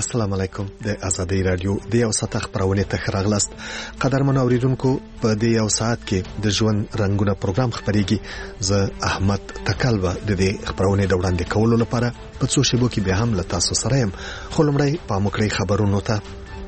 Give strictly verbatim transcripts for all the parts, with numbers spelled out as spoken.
السلام علیکم. د آزادۍ رادیو د یو ساعت خبرونه ته راغلاست. قدرمن اوریدونکو، په دې یو ساعت کې د ژوند رنگونه پروګرام خبريږي. زه احمد تکلوه د دې خبرونه د وړاندې کولو لپاره په څو شیبو کې به هم له تاسو سره یم. خو لمړی په مکړی خبرونو ته.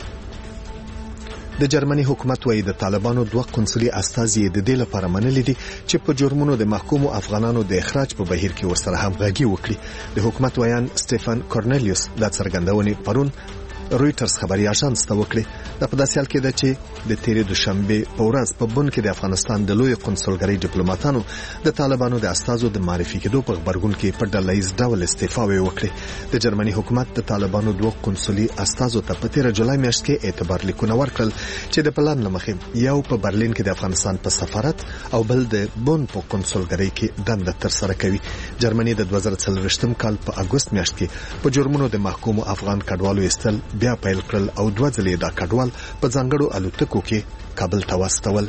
د جرمني حکومت وايي د طالبانو دوه قونسلي استازي د دې لپاره منلي دي چې په جرمونو د محکومو افغانانو د اخراج په بهیر کې ورسره همغږي وکړي. د حکومت ویان سټيفن کورنلیوس د څرګندونې پرون رويټرز خبري اژانس ته وکړي. د په داسې حال کې ده چې د تیرې دوشنبه په ورځ په بن کې د افغانستان د لوی قونسلګرۍ ډیپلوماټانو د طالبانو د استازو د معرفي کېدو په خبرګون کې په ډلهییز ډول استعفا وکړي. د جرمني حکومت د طالبانو دوه قونسلي استازو ته په تیر جولای میاشت کې اعتبار لیکونه ورکړل چې د پلان لمخې یو په برلین کې د افغانستان په سفارت او بل د بن په قونسلګرۍ کې دنده تر سره کوي. جرمني د دوه زره څلوېښتم کال په اگست میاشت کې په جرمونو د محکومو افغان کډوالو استل بیا پیل کړل او دوه ځلې دا کډوال په ځانګړو الوتکو کې کابل ته واستول.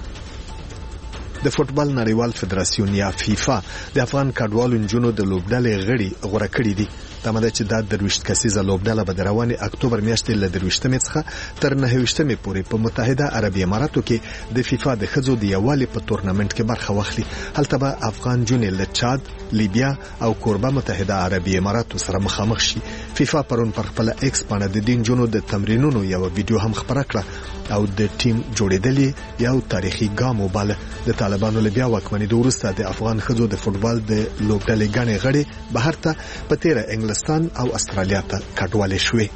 د فوتبال نړیوال فدراسیون یا فیفا د افغان کډوالو نجونو د لوبډلې غړي غوړه کړې دي. دا مده چې د درويشت کسیزه لوبډله به د رواني اکتوبر میاشتې له درويشتمې څخه تر نهويشتمې پورې په متحده عربي اماراتو کې د فیفا د خزو د یوالي په تورنمنت کې برخه واخلي. هلته به افغان جونې له چاد، لیبیا او کوربه متحده عربي اماراتو سره مخامخ شي. فیفا پرون پر خپل ایکس باندې د دین جونو د تمرینونو یو ویډیو هم خبره کړه او د ټیم جوړېدلې یو تاریخي ګام وباله. د طالبانو له بیا واکمنۍ د وروسته د افغان خزو د فوتبال د لوبډلې غاڼې غړي بهر ته په تیره انګلستان او استرالیا ته کډوالې شوې.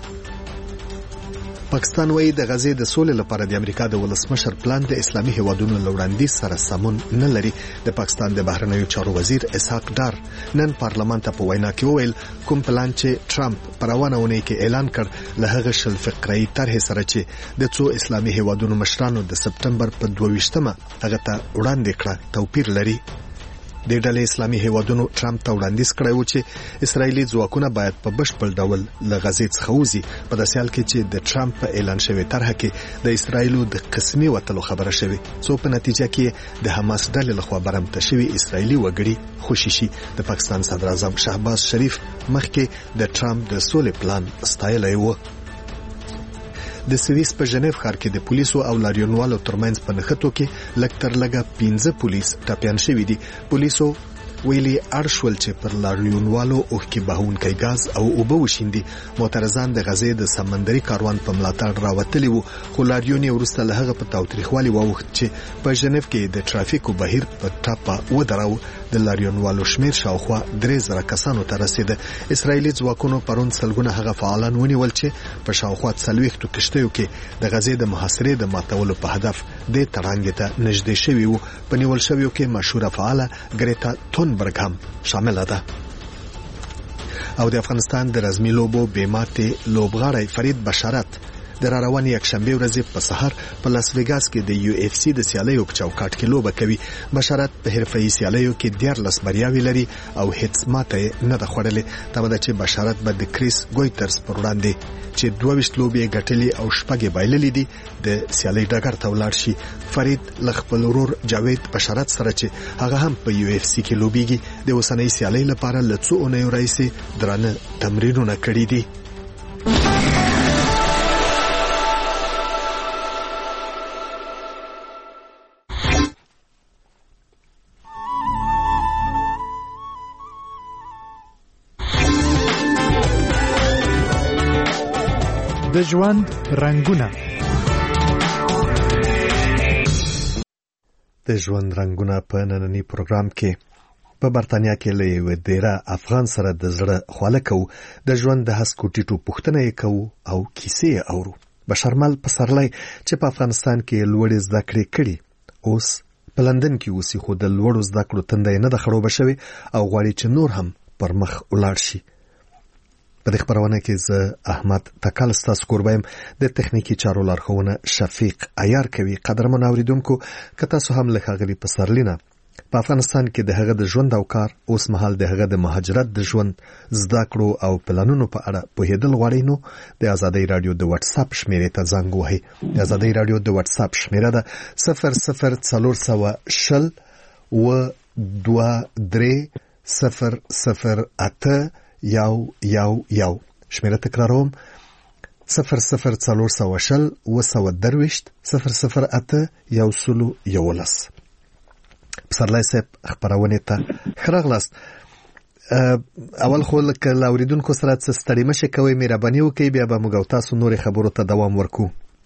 پاکستان وايي د غزې د سولې لپاره د امریکا د ولسمشر پلان د اسلامي هیوادونو لوړاندیز سره سمون نه لري. د پاکستان د بهرنیو چارو وزیر اسحاق ډار نن پارلمان ته په وینا کې وویل کوم پلان چې ټرمپ په روانه اونۍ کې اعلان کړ له هغه شل فقري طرحې سره چې د څو اسلامي هیوادونو مشرانو د سپټمبر په دوه ویشتمه هغه ته وړاندې کړ توپیر لري. د ډلې اسلامي هیوادونو ټرمپ ته وړاندیز کړی و چې اسرایلی ځواکونه باید په بشپړ ډول له غزې څخه وځي. په داسې حال کې چې د ټرمپ په اعلان شوی طرحه کې د اسرایلو د قسمي وتلو خبره شوې، څو په نتیجه کې د حماس ډلې لخوا برمته شوی اسرایلی وګړي خوشي شي. د پاکستان صدر اعظم شهباز شریف مخکې د ټرمپ د سولې پلان ستایلی و. د سویس په ژنیف ښار کې د پولیسو او لاریونوالو ترمنځ په نښتو کې لږ تر لږه پنځه پولیس ټپیان شوي دي. پولیسو ویلي اړشول چې پر لاریونوالو اوښکې بهونکی ګاز او اوبه وشیندي. معترضان د غزې د سمندري کاروان په ملاتړ راوتلي وو، خو لاریون یې وروسته له هغه په تاوتریخوالي واوښت چې په ژنیف کې د ترافیکو بهیر په ټاپه ودراو. د لاریونوالو شمیر شاوخوا درې زره کسانو ته رسیده. اسرایلی ځواکونو پرون سلګونه هغه فعالان ونیول چې په شاوخوا څلوېښتو کښتیو کې د غزې د محاصرې د ماتولو په هدف د تړانګې ته نږدې شوي وو. په نیول شویو کې مشهوره فعاله ګریتا تونبرګ هم شامل ده. او د افغانستان د رزمي لوبو بیماتې لوبغاړی فرید بشارت د را روانې یکشنبه ورځې په سحر په لاس ویګاس کې د یو اف سی د سیالیو په چوکاټ کې لوبه کوي. بشارت په حرفه‌ایي سیالیو کې دیارلس بریاوې لري او هیڅ ماته نه ده خوړلې. دا مده چې بشارت به د کریس ګویترز پر وړاندې چې دوه ویشت لوبې ګټلې او شپږ بایللې دي د سیالۍ ډګر ته ولاړ شي. فرید له خپل ورور جاوید بشارت سره چې هغه هم په یو اف سی کې لوبيږي د اوسنۍ سیالۍ لپاره له څو اونیو راهیسې درانه تمرینونه کړي دي. د ژوند رنگونه. د ژوند رنگونه په نننی پروګرام کې په برتانیا کې له یو ډیره افغان سره د زړه خواله کوو، د ژوند د هسکو ټیټو پوښتنه یې کوو او کیسې یې اورو. بشرمل پسرلی چې په افغانستان کې لوړې زده کړې کړي اوس په لندن کې اوسي، خو د لوړو زده کړو تنده یې نه ده خړوبه شوې او غواړي چې نور هم پر مخ ولاړ شي. په دې خبرونه کې زه احمد تکل ستاسو کوربایم، د تخنیکی چارو لارښوونه شفیق عیار کوي. قدرمن اوریدونکو، که تاسو هم له ښاغلي پسرلینا په افغانستان کې د هغه د ژوند او کار اوس مهال د هغه د مهاجرت د ژوند زده کړو او پلانونو په اړه پوهېدل غواړئ، نو د آزادۍ رادیو د واتس اپ شمیرې ته زنګ وهئ. د آزادۍ رادیو د واتس اپ شمیره ده صفر صفر څلور سوه شل و دوه درې صفر صفر اته یو یو یو. شمیره تکراروم صفر صفر څلور سوه شل اوه سوه درویشت صفر صفر اته یو سلو یولس. پسرلی صاحب خپرونې ته ښه راغلاست. اول خو لکه له اورېدونکو سره څه ستړي مه شئ کوئ، مهرباني وکړئ، بیا به موږ او تاسو نورې خبرو ته دوام ورکو.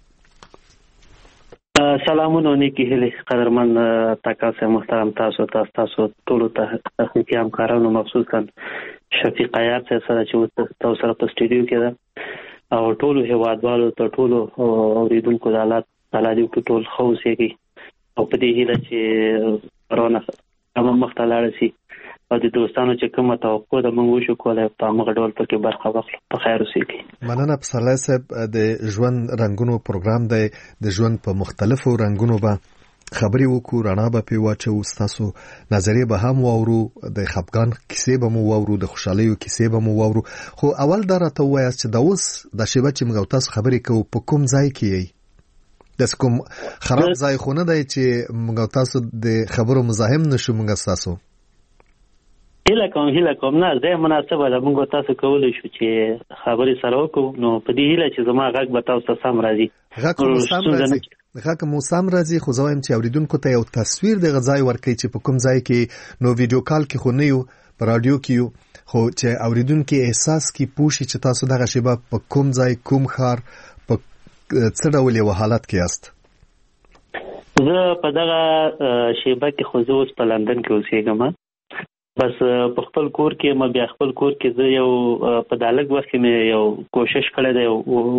سلامونه نیکی هیلې قدرمن تاکاسه محترم تاسو ته تاسو ټولو ته تخنیکي همکارانو مخصوصا شفیق عیار صاحب سره چې تاسو سره په سټوډیو کې ده او ټولو هیوادوالو ته ټولو اوریدونکو د الله تعالی دې ټول خو اوسېږي او په دې هیله چې کرونا هم مخته لاړ شي او د دوستانو چې کومه توقع ده موږ وشو کولای په هغه ډول پکې برخه واخلو. په خیر اوسئ. مننه. پسرلی صاحب د ژوند رنګونو پروګرام دی، د ژوند په مختلفو رنګونو به خبرې وکړو، رڼا به پې واچوو، ستاسو نظریې به هم واورو، د خفګان کیسې به مو واورو، د خوشحالیو کیسې به مو واورو. خو اول دا راته ووایاست چې د اوس د شیبه چې موږ او تاسو خبرې کوو په کوم ځای کې یئ؟ داسې کوم خراب ځای خو نه دی چې موږ او تاسو د خبرو مزاحم نشو موږ ستاسو؟ هیله کوم هیله کوم نه ځای مناسبه ده، موږ تاسو کولی شو چې خبرې سره وکړو. نو په دې هیله چې زما غږ به تاسو ته سم راځي. غږ مو سم راځي غږ مو سم راځي خو زه وایم چې اورېدونکو ته یو تصویر دغه ځای ورکوي چې په کوم ځای کې، نو ویډیو کال کې خو نه یو، په راډیو کې یو، خو چې اورېدونکي احساس کې پوه شي چې تاسو دغه شیبه په کوم ځای، کوم ښار، په څه ډول یو حالت کې یاست. زه په دغه شیبه کې خو زه اوس په لندن کې اوسېږم، بس په خپل کور کې ما بیا خپل کور کې زه یو په دالګ وخت کې مې یو کوشش کړی دی،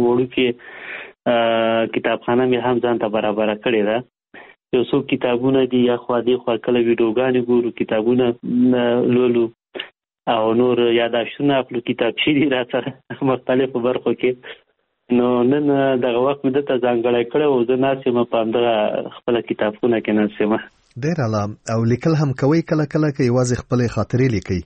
وړوکی کتابخانه مې هم ځان ته برابره کړې ده. یو څو کتابونه دي، یا خوا دې خوا کله ویډیوګانې ګورو، کتابونه لولو او نور یاداشتونه اخلو، کتابچې دي را سره مختلفو برخو کې. نو نن دغه وخت مې دلته ځانګړی کړی و، زه ناست یم په همدغه خپله کتابخونه کې ناست یم. ډېر اعلی. او لیکل هم کوئ کله کله که یوازې خپلې خاطرې لیکئ؟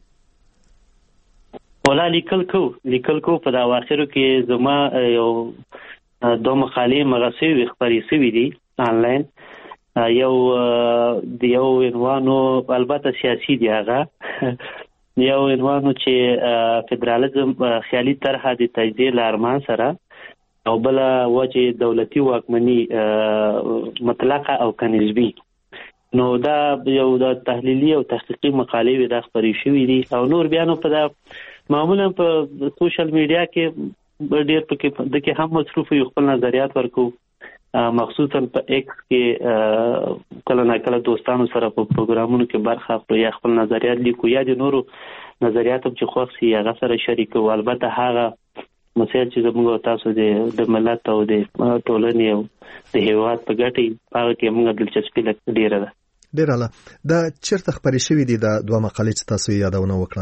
ولا لیکل کو لیکل کو په دا اواخرو کې زما یو دوه مقالې مغه سوي خپرې سوي دي آنلاین. یو د یو عنوانو البته سیاسي دی، هغه یو عنوانو چې فدرالیزم خیالي طرحه د تجزیه له ارمان سره، او بل وجه دولتي واکمني مطلقه او کنسبي. نو دا یو د تحلیلي او تحقیقي مقالې وي دا خپرې شوي دي. او نور بیا نو په دا معمولا په سوشل میډیا کې ډېر پکې دکې هم مصروف یو، خپل نظریات ورکو، مخصوصا په ایکس کې کله نه کله دوستانو سره په پروګرامونو کې برخه اخلو، یا خپل نظریات لیکو، یا د نورو نظریات هم چې خوښ سي هغه سره شریکو. البته هغه مسایل چې زموږ تاسو د ملت او د ټولنې او د هیواد په ګټې هغه کې موږ دلچسپي ډېره ده. ډېر اعلی. دا چېرته خپرې شوي دي دا دوه مقالې چې تاسو یې یادونه وکړه؟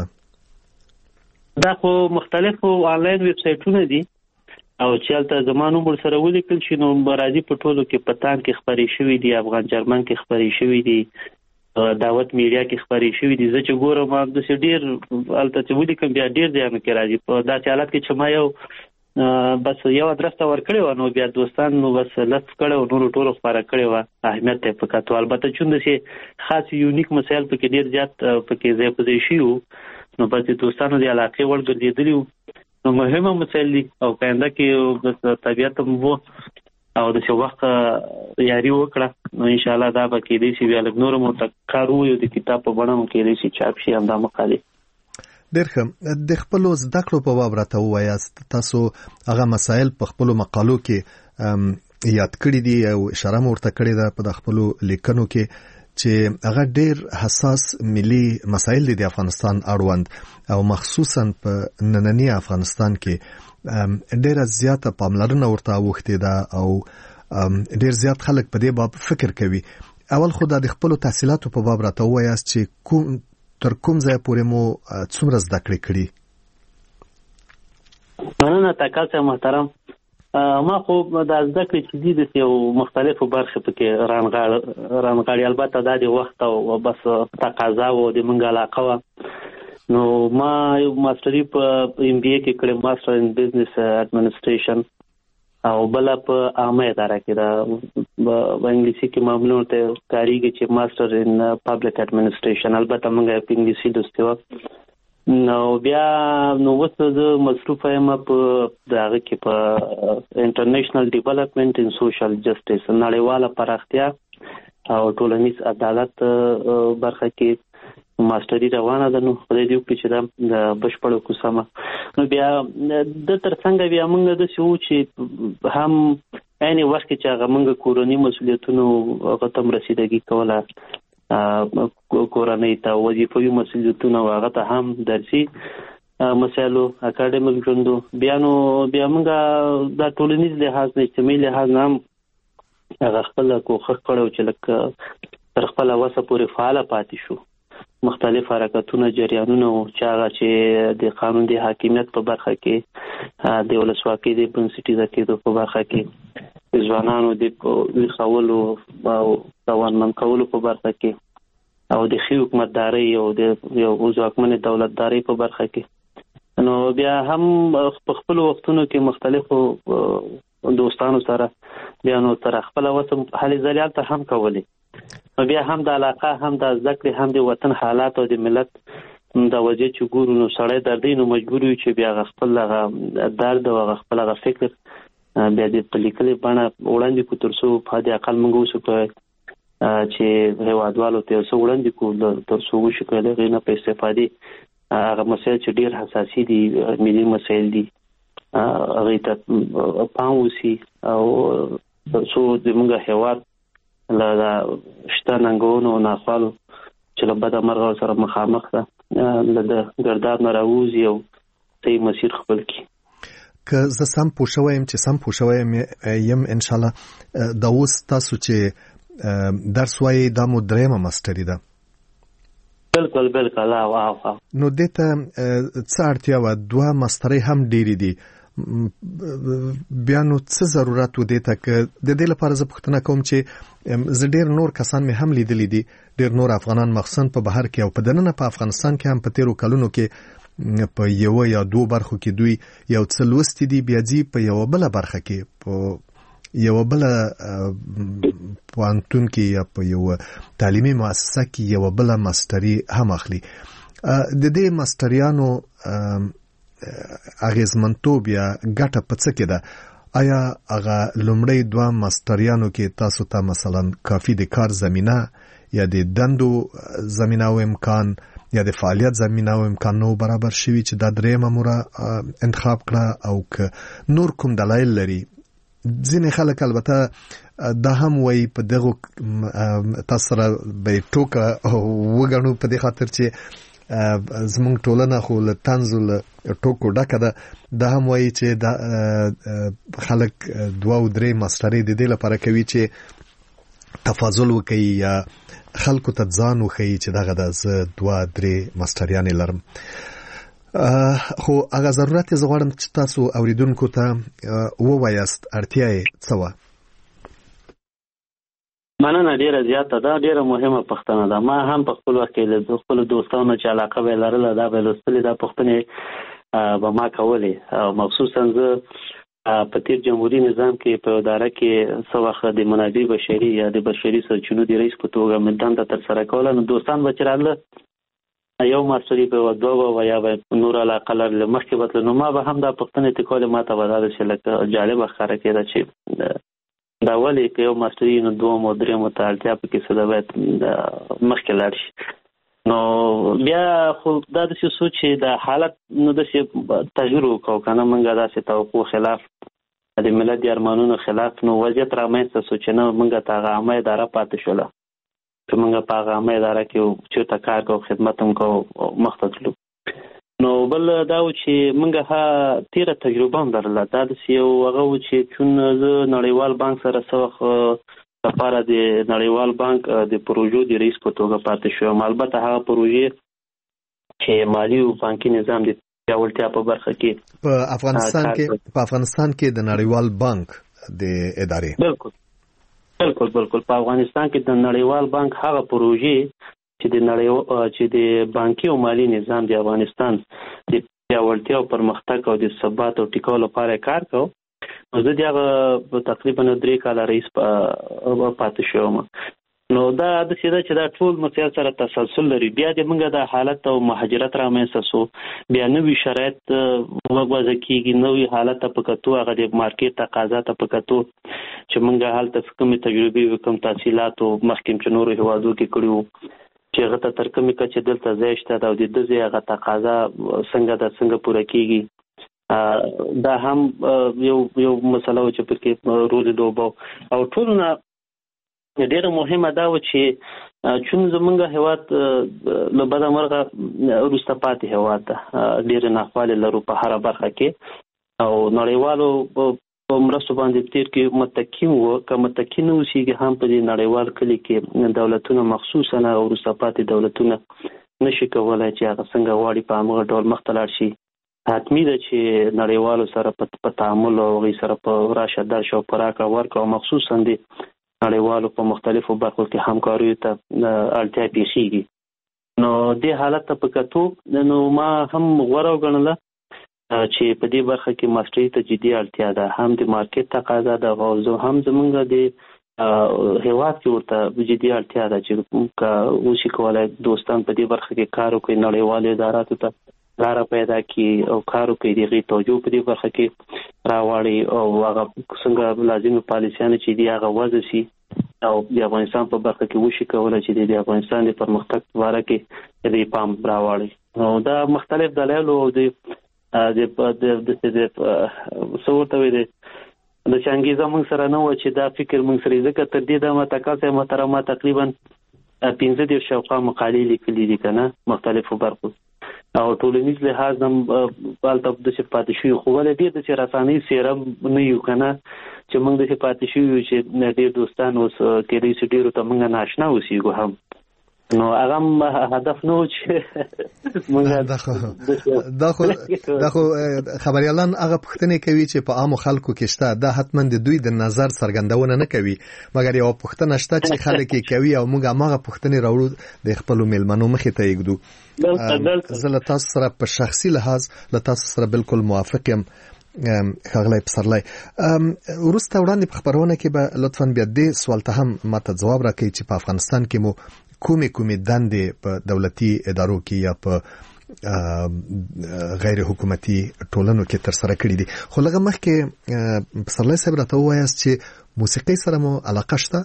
دا خو مختلفو آنلاین ویب سایټونه دي، او چې هلته زما نوم ورسره ولیکل شي نو راځي په ټولو کې. پتان کې خپرې شوي دي، افغان جرمن کې خپرې شوي دي، دعوت میډیا کې خپرې شوي دي. زه چې ګورم همداسې ډېر هلته چې ولیکم بیا ډېر ځایونو کې راځي. په داسې حالت کې چې ما یو بس یو ادرس ته ورکړی و، نو بیا دوستان نو بس لطف کړی و، نورو ټولو خپاره کړی و، اهمیت ته یې په کتو. البته چون داسې خاص یونیک مسایل پکې ډېر زیات پکې ځای په ځای شوي وو، نو بس د دوستانو د علاقې وړ ګرځېدلي وو. نو مهمه مسایل دي او په آینده کې بس طبیعت هم و او داسې وخت یاري وکړه، نو انشاءالله دا به کېدی شي بیا لږ نور مو ته کار وویو، د کتاب په بڼه مو کېدی شي چاپ شي همدا مقالې. ډېر ښه. د خپلو زده کړو په باب راته ووایاست، تاسو هغه مسایل په خپلو مقالو کې یاد کړي دي او اشاره مو ورته کړې ده په د خپلو لیکنو کې چې هغه ډېر حساس ملي مسایل دي د افغانستان اړوند، او مخصوصا په ننني افغانستان کې ډېره زیاته پاملرنه ورته اوښتې ده او ډېر زیات خلک په دې باب فکر کوي. اول خو د خپلو تحصیلاتو په باب راته ووایاست چې کوم تر کوم ځای پورې مو څومره زده کړې کړي؟ مننه تاکاسه محترم. ما خو د زده کړې چې دي د یو مختلفو برخې پکې رانغاړي. البته دا د وخت او بس تقاضا و د موږ علاقه وه. نو ما یو ماسټري په ایم بي اے کې کړې، ماسټر ان بزنس اډمنسټریشن، او بل په عامه اداره کې دا په انګلیسي کې معمولا ته کاریږي چې ماسټر ان پبلک اډمنسټریشن. البته موږ په انګلیسي دوستي و. نو بیا نو وسه د مصروف یم په دغه کې په انټرنیشنل ډیولپمنٹ ان سوشل جسټس نړیواله پراختیا او ټولنیز عدالت برخه کې ماستری روانه ده. نو خدای دې وکړي چې دا بشپړه کوسمه. نو بیا د ترڅنګ بیا موږ د شو چې هم عین وخت چې هغه موږ کورونی مسولیتونو هغه تم رسیدګي کوله کورنۍ ته وظیفوي مسولیتونه هغه ته هم درسي مسایلو اکاډمیک ژوندو بیا نو بیا موږ د ټولنیز لحاظ نه اجتماعي لحاظ نه هغه خپل کوښښ کړو چې لکه تر خپل وسه پورې فعال پاتې شو. مختلف حرکتونه جریانونه چې هغه چې د قانون د حاکمیت په برخه کې د ولسواکۍ د بنسټیزه کېدو په برخه کې ځوانانو د خولو او توانمن کولو په برخه کې او د ښې حکومتدارۍ او د یو ځواکمن دولتدارۍ په برخه کې. نو بیا هم په خپل وختونو کې مختلفو دوستانو سره بیا نو تر خپل وسه هلې ځلیات ته هم کولې. بیا هم د علاقه هم د ذکر هم د وطن حالات او د ملت د وجه چې ګورو نو سړی دردي نو مجبور وي چې بیا خپل هغه درد او خپل هغه فکر بیا د پلیکلې باندې وړاندې کو تر څو په دې عقل موږ وسو چې هیوادوالو ته څو وړاندې کو تر څو وشو کله غینه په استفادې هغه مسایل چې ډیر حساسي دي ملي مسایل دي هغه ته پام وسی او تر څو د موږ هیواد لا شته ننګونو او ناخوالو چې له بده مرغه سره مخامخ ده له د ګرداب نه راوځي او صحیح مسیر خپل کړي. که زه سم پوه شوی یم چې سم پوه شوی یم انشاءالله دا اوس تاسو چې درس وایي دا مو درېیمه ماسټري ده. بلکل بلکل واو. نو دې ته څه اړتیا وه؟ دوه ماسټرۍ هم ډېرې دي، بیا نو څه ضرورت و دې ته؟ که د دې لپاره زه پوښتنه کوم چې زه ډېر نور کسان مې هم لیدلی دي، ډېر نور افغانان مخصوصا په بهر کې او په دننه په افغانستان کې هم په تیرو کلونو کې په یو یا دوه برخو کې دوی یو څه لوستي دي، بیا ځي په یو بله برخه کې په یو بله پوهنتون کې یا په یو تعلیمي مؤسسه کې یو بله ماسټري هم اخلي. د دې ماسټریانو اغیزمنتوب یا ګټه په څه کې ده؟ آیا هغه لومړی دوه ماسټریانو کې تاسو ته مثلا کافي د کار زمینه یا د دندو زمینه او امکان یا د فعالیت زمینه او امکان نو برابر شوي چې دا درېیمه موره انتخاب کړه؟ او که نور کوم دلایل لري؟ ځینې خلک البته دا هم وایي په دغو تاسو سره به ټوکه وګڼو په دې خاطر چې زمونږ ټولنه خو له طنزو له ټوکو ډکه ده. دا هم وایي چې دا خلک دوه او درې ماسټرۍ د دې لپاره کوي چې تفاضل وکړي یا خلکو ته ځان وښیي چې دغه ده زه دوه درې ماسټریانې لرم. خو هغه ضرورت یې زه غواړم چې تاسو اوریدونکو ته ووایاست اړتیا یې څه وه؟ مننه ډیره زیاته ده، ډیره مهمه پوښتنه ده. ما هم په خپل وخت کې له خپلو دوستانو چې علاقه به یې لرله دا به یې لوستلې، دا پوښتنې به ما کولې. او مخصوصا زه په تیر جمهوري نظام کې په اداره کې څه وخت د منابع بشري یا د بشري سرچینو د رئیس په توګه مې دنده ترسره کوله. نو دوستان به چې راله یو ماسټري به وه دوه وه یا به نور علاقه لرله مخکې به تلل، نو ما به هم دا پوښتنې ته کولې. ما ته به دا ده چې لکه جالبه ښکاره کېده چې دا ولې که یو ماسټري نو دوم او درېیمو ته اړتیا پکې څه ده باید مخکې لاړ شي. نو بیا خو دا داسې سوچ چې د حالت نو داسې تغییر وکړو که نه، موږ داسې توقع خلاف د ملت د ارمانونو خلاف نو وضعیت رامنځته شو چې نه موږ ته هغه عامه اداره پاتې شوله چې موږ په هغه عامه اداره کې چېرته کار کوو، خدمت هم کوو، مخ ته تلو. نو بل دا و چې موږ ها تیره تجربه هم لرله. دا داسې یو هغه و چې چون زه نړیوال بانک سره څه وخت لپاره د نړیوال بانک د پروژو د رئیس په توګه پاتې شوم. البته هغه پروژې چې مالي او بانکي نظام د پیاوړتیا په برخه کې په افغانستان کې په افغانستان کې د نړیوال بانک د ادارې بالکل بالکل بالکل په افغانستان کې د نړیوال بانک هغه پروژې چې د نړۍ چې د بانکي او مالي نظام د افغانستان د پیاوړتیا او پرمختګ او د ثبات او ټیکاو لپاره کار کوو. نو زه د هغه تقریبا درې کاله رئیس پاتې شوم. نو دا د سیده چې دا ټول مسایل سره تسلسل لري. بیا د موږ د حالت او مهاجرت رامنځته سو، بیا نوې شرایط وګوزه کیږي، نوې حالت په کتو هغه د مارکیټ تقاضا ته په کتو چې موږ حالت کومې تجربې وکم تحصیلات او مخکې چې نور هوادو کې کړیو چې هغه ته تر کومې کچې دلته ځای شته او د دې هغه تقاضا څنګه د څنګه پوره کیږي. دا هم یو یو مسله و چې پکې رول لوبو او ټولونه ډیره مهمه دا و چې چون زمونږ هیواد له بده مرغه وروسته پاتې هیواد ده، ډېرې ناخوالې لرو په هره برخه کې او نړیوالو په مرستو باندې تیر کې متکي وو، که متکي نه اوسېږي هم په دې نړیوال کلي کې دولتونه مخصوصا او وروسته پاتې دولتونه نشي کولی چې هغه څنګه غواړي په همغه ډول مخ ته لاړ شي. حتمي ده چې نړیوالو سره په تعامل او هغوی سره په راشه درشه او په راکړه ورکړه او مخصوصا د نړیوالو په مختلفو برخو کې همکاریو ته اړتیا پیښیږي. نو دې حالت ته په کتو نو ما هم غوره وګڼله چې په دې برخه کې ماسټري ته جدي اړتیا ده، هم د مارکیټ تقاضا ده او هم زمونږ د هیواد کې ورته جدي اړتیا ده چې که وشي کولی دوستان په دې برخه کې کار وکړي، نړیوالو اداراتو ته لاره پیدا کړي او کار وکړي، د هغې توجه په دې برخه کې راواړي او هغه څنګه لازمي پالیسیانې چې دي هغه وضع شي او د افغانستان په برخه کې وشي کولی چې د افغانستان د پرمختګ په باره کې د پام راواړي. نو دا مختلف دلایل او د د څه ورته وایي د چې انګېزه موږ سره نه وه چې دا فکر موږ سره ځکه تر دې دمه تکاسه محترمه تقریبا پنځه دېرش شاوخوا مقالې لیکلي دي که نه مختلفو برخو او ټولنیز لحاظ هم هلته داسې پاتې شوي، خو ولې ډېر داسې رسانۍ څېره نه یو که نه چې موږ داسې پاتې شوي یو چې ډېر دوستان اوس کېدای شي ډېرو ته موږ ناشنا اوسېږو هم. نو هغه هم هدف نه و چې موږ دا خو دا خو خبریالان هغه پوښتنې کوي چې په عامو خلکو کې شته، دا حتما د دوی د نظر څرګندونه نه کوي، مګر یو پوښتنه شته چې خلک یې کوي او موږ هماغه پوښتنې راوړو د خپلو میلمنو مخې ته یږدو. زه له تاسو سره په شخصي لحاظ له تاسو سره بالکل موافق یم ښاغلی پسرلی. وروسته وړاندې په خپرونه کې به لطفا بیا دې سوال ته هم ماته ځواب راکوي چې په افغانستان کې مو کومې کومې دندې په دولتي ادارو کې یا په غیر حکومتي ټولنو کې تر سره کړي دي. خو لږه مخکې پسرلی صاحب راته ووایاست چې موسیقۍ سره مو علاقه شته؟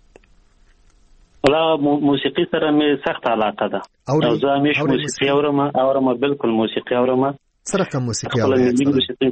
لا موسیقي سره مې سخت علاقه ده او زه همیشه موسیقي اورم اورم بالکل موسیقي اورم. څه رقم موسیقي اورئ؟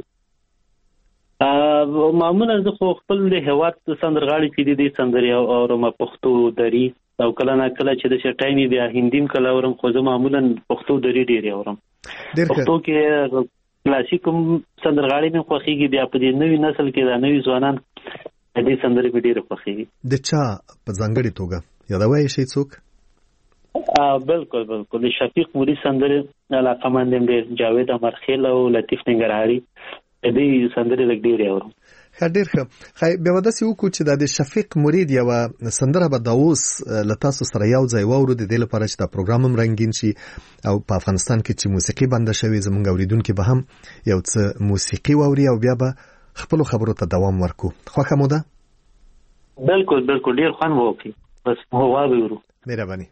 معمولا زه خو خپل د هیواد سندرغاړي چې دي دې سندرې اورم، پښتو دري او کله نه کله چې د شټایني بیا هندیم کله اورم، خو زه معمولا پښتو دري ډېرې اورم. پښتو کې کلاسیک سندرغاړي مې خوښېږي، بیا په دې نوي نسل کې دا نوي ځوانان دې سندرې مې ډېرې خوښېږي. د چا په ځانګړې توګه یادولی شئ څوک؟ بالکل بالکل د شفیق مرید سندرې علاقمند یم ډېر، جاوید امرخیل او لطیف ننګرهاري دې سندرې لږ ډېرې اورم. ښه ډېر ښه. بیا به داسې وکړو چې دا د شفیق مرید یوه سندره به دا اوس له تاسو سره یو ځای واورو د دې لپاره چې دا پروګرام هم رنګین شي او په افغانستان کې چې موسیقي بنده شوې زموږ اورېدونکي به هم یو څه موسیقي واوري او بیا به خپلو خبرو ته دوام ورکړو. خوښه مو ده؟ بالکل بالکل ډېر خوند به وکړي. بس هو واورو. مهرباني.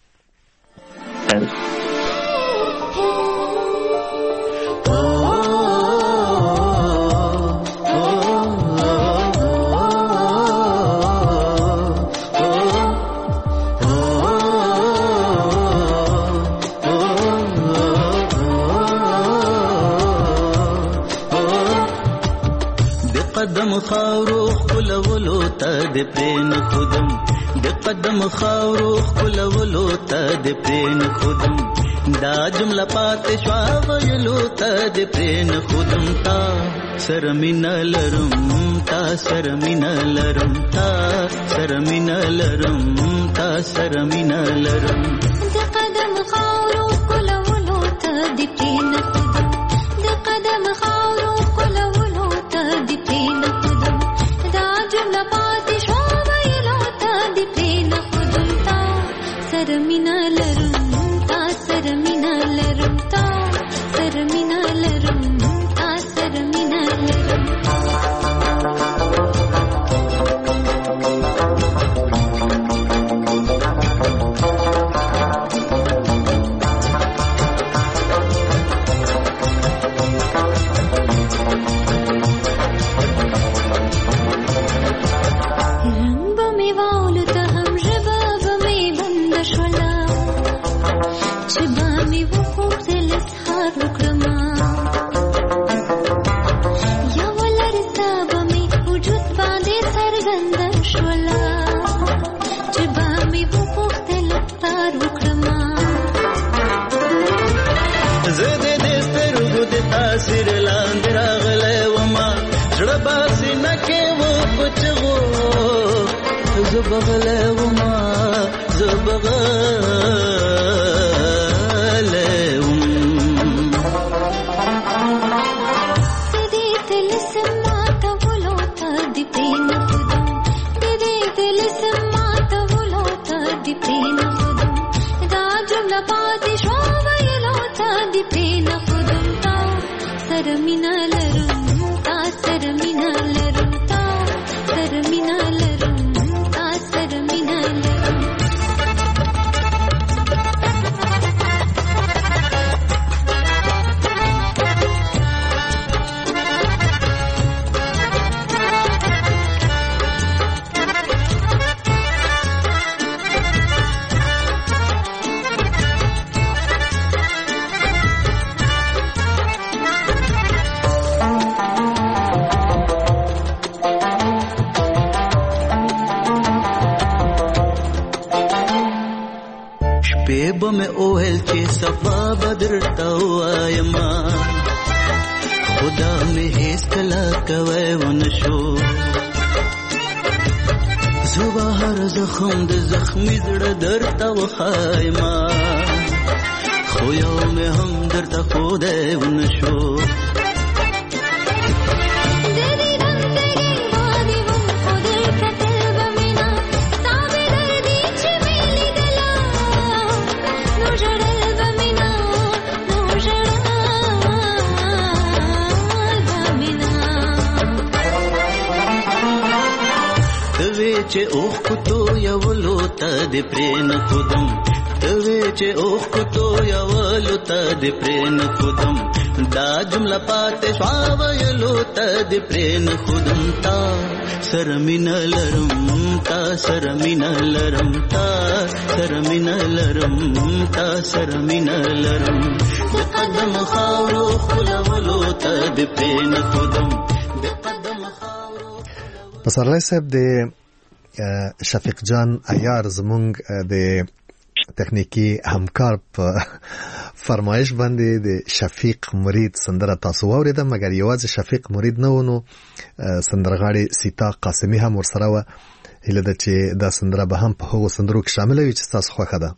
قدم خاورو خلولو ته د پرین خودم، د قدم خاورو خلولو ته د پرین خودم، دا جمله پاتې شوا ویلو ته د پرین خودم، تا سره مینه لرم تا سره مینه لرم تا سره مینه لرم تا سره مینه لرم. د قدم خاورو خلولو ته د پرین خودم، د قدم خاورو خلولو ته د پرین خودم، دا جمله پاتې شوا ویلو ته د پرین خودم، تا سره مینه لرم تا سره مینه لرم تا سره مینه لرم تا سره مینه لرم. مې وغوښتل اظهار وکړمه یوه لرزه به مې وجود باندې څرګنده شوله چې به مې وغوښتل اظهار وکړمه زه د دې سترګو د تاثیر لاندې راغلی ومه زړه به سینه کې و په چغو زه بغلی ومه زه بغلی وم د دې طلسم ماتولو ته دې پرېنښودم د دې طلسم ماتولو ته دې پرېنښودم دا جمله پاتې شوه ویلو ته دې پرېنښودم تا سره مینه لرم تا سره مینه لرم تا سره مینه لرم تا سره مینه لرم شپې به مې اوهل چې صفا به درته ووایم خدا مې هېڅکله کوی ونه شو زه به هر زخم د زخمي زړه درته وښایم خو یو مې هم درته ښودی ونه شو چې اوښکو تویولو ته دې پرېنښودم ته وې چې اوښکو تویولو ته دې پرېنښودم دا جمله پاتې شوه ویلو ته دې پرېنښودم تا سره مینه لرم تا سره مینه لرم تا سره مینه لرم تا سره مینه لرم د قدم خاورو ښکلولو ته دې پرېنښودم د قدم خاورو پسرلی صاحب د شفیق جان عیار زمونږ د تخنیکی همکار په فرمایش باندې د شفیق مرید سندره تاسو واوریده مګر یوازې شفیق مرید نه ونه سندرغاړي سیتا قاسمی هم ورسره و هله د چې دا سندره به هم په هغو سندرو کې شامل وي چې تاسو خوښه ده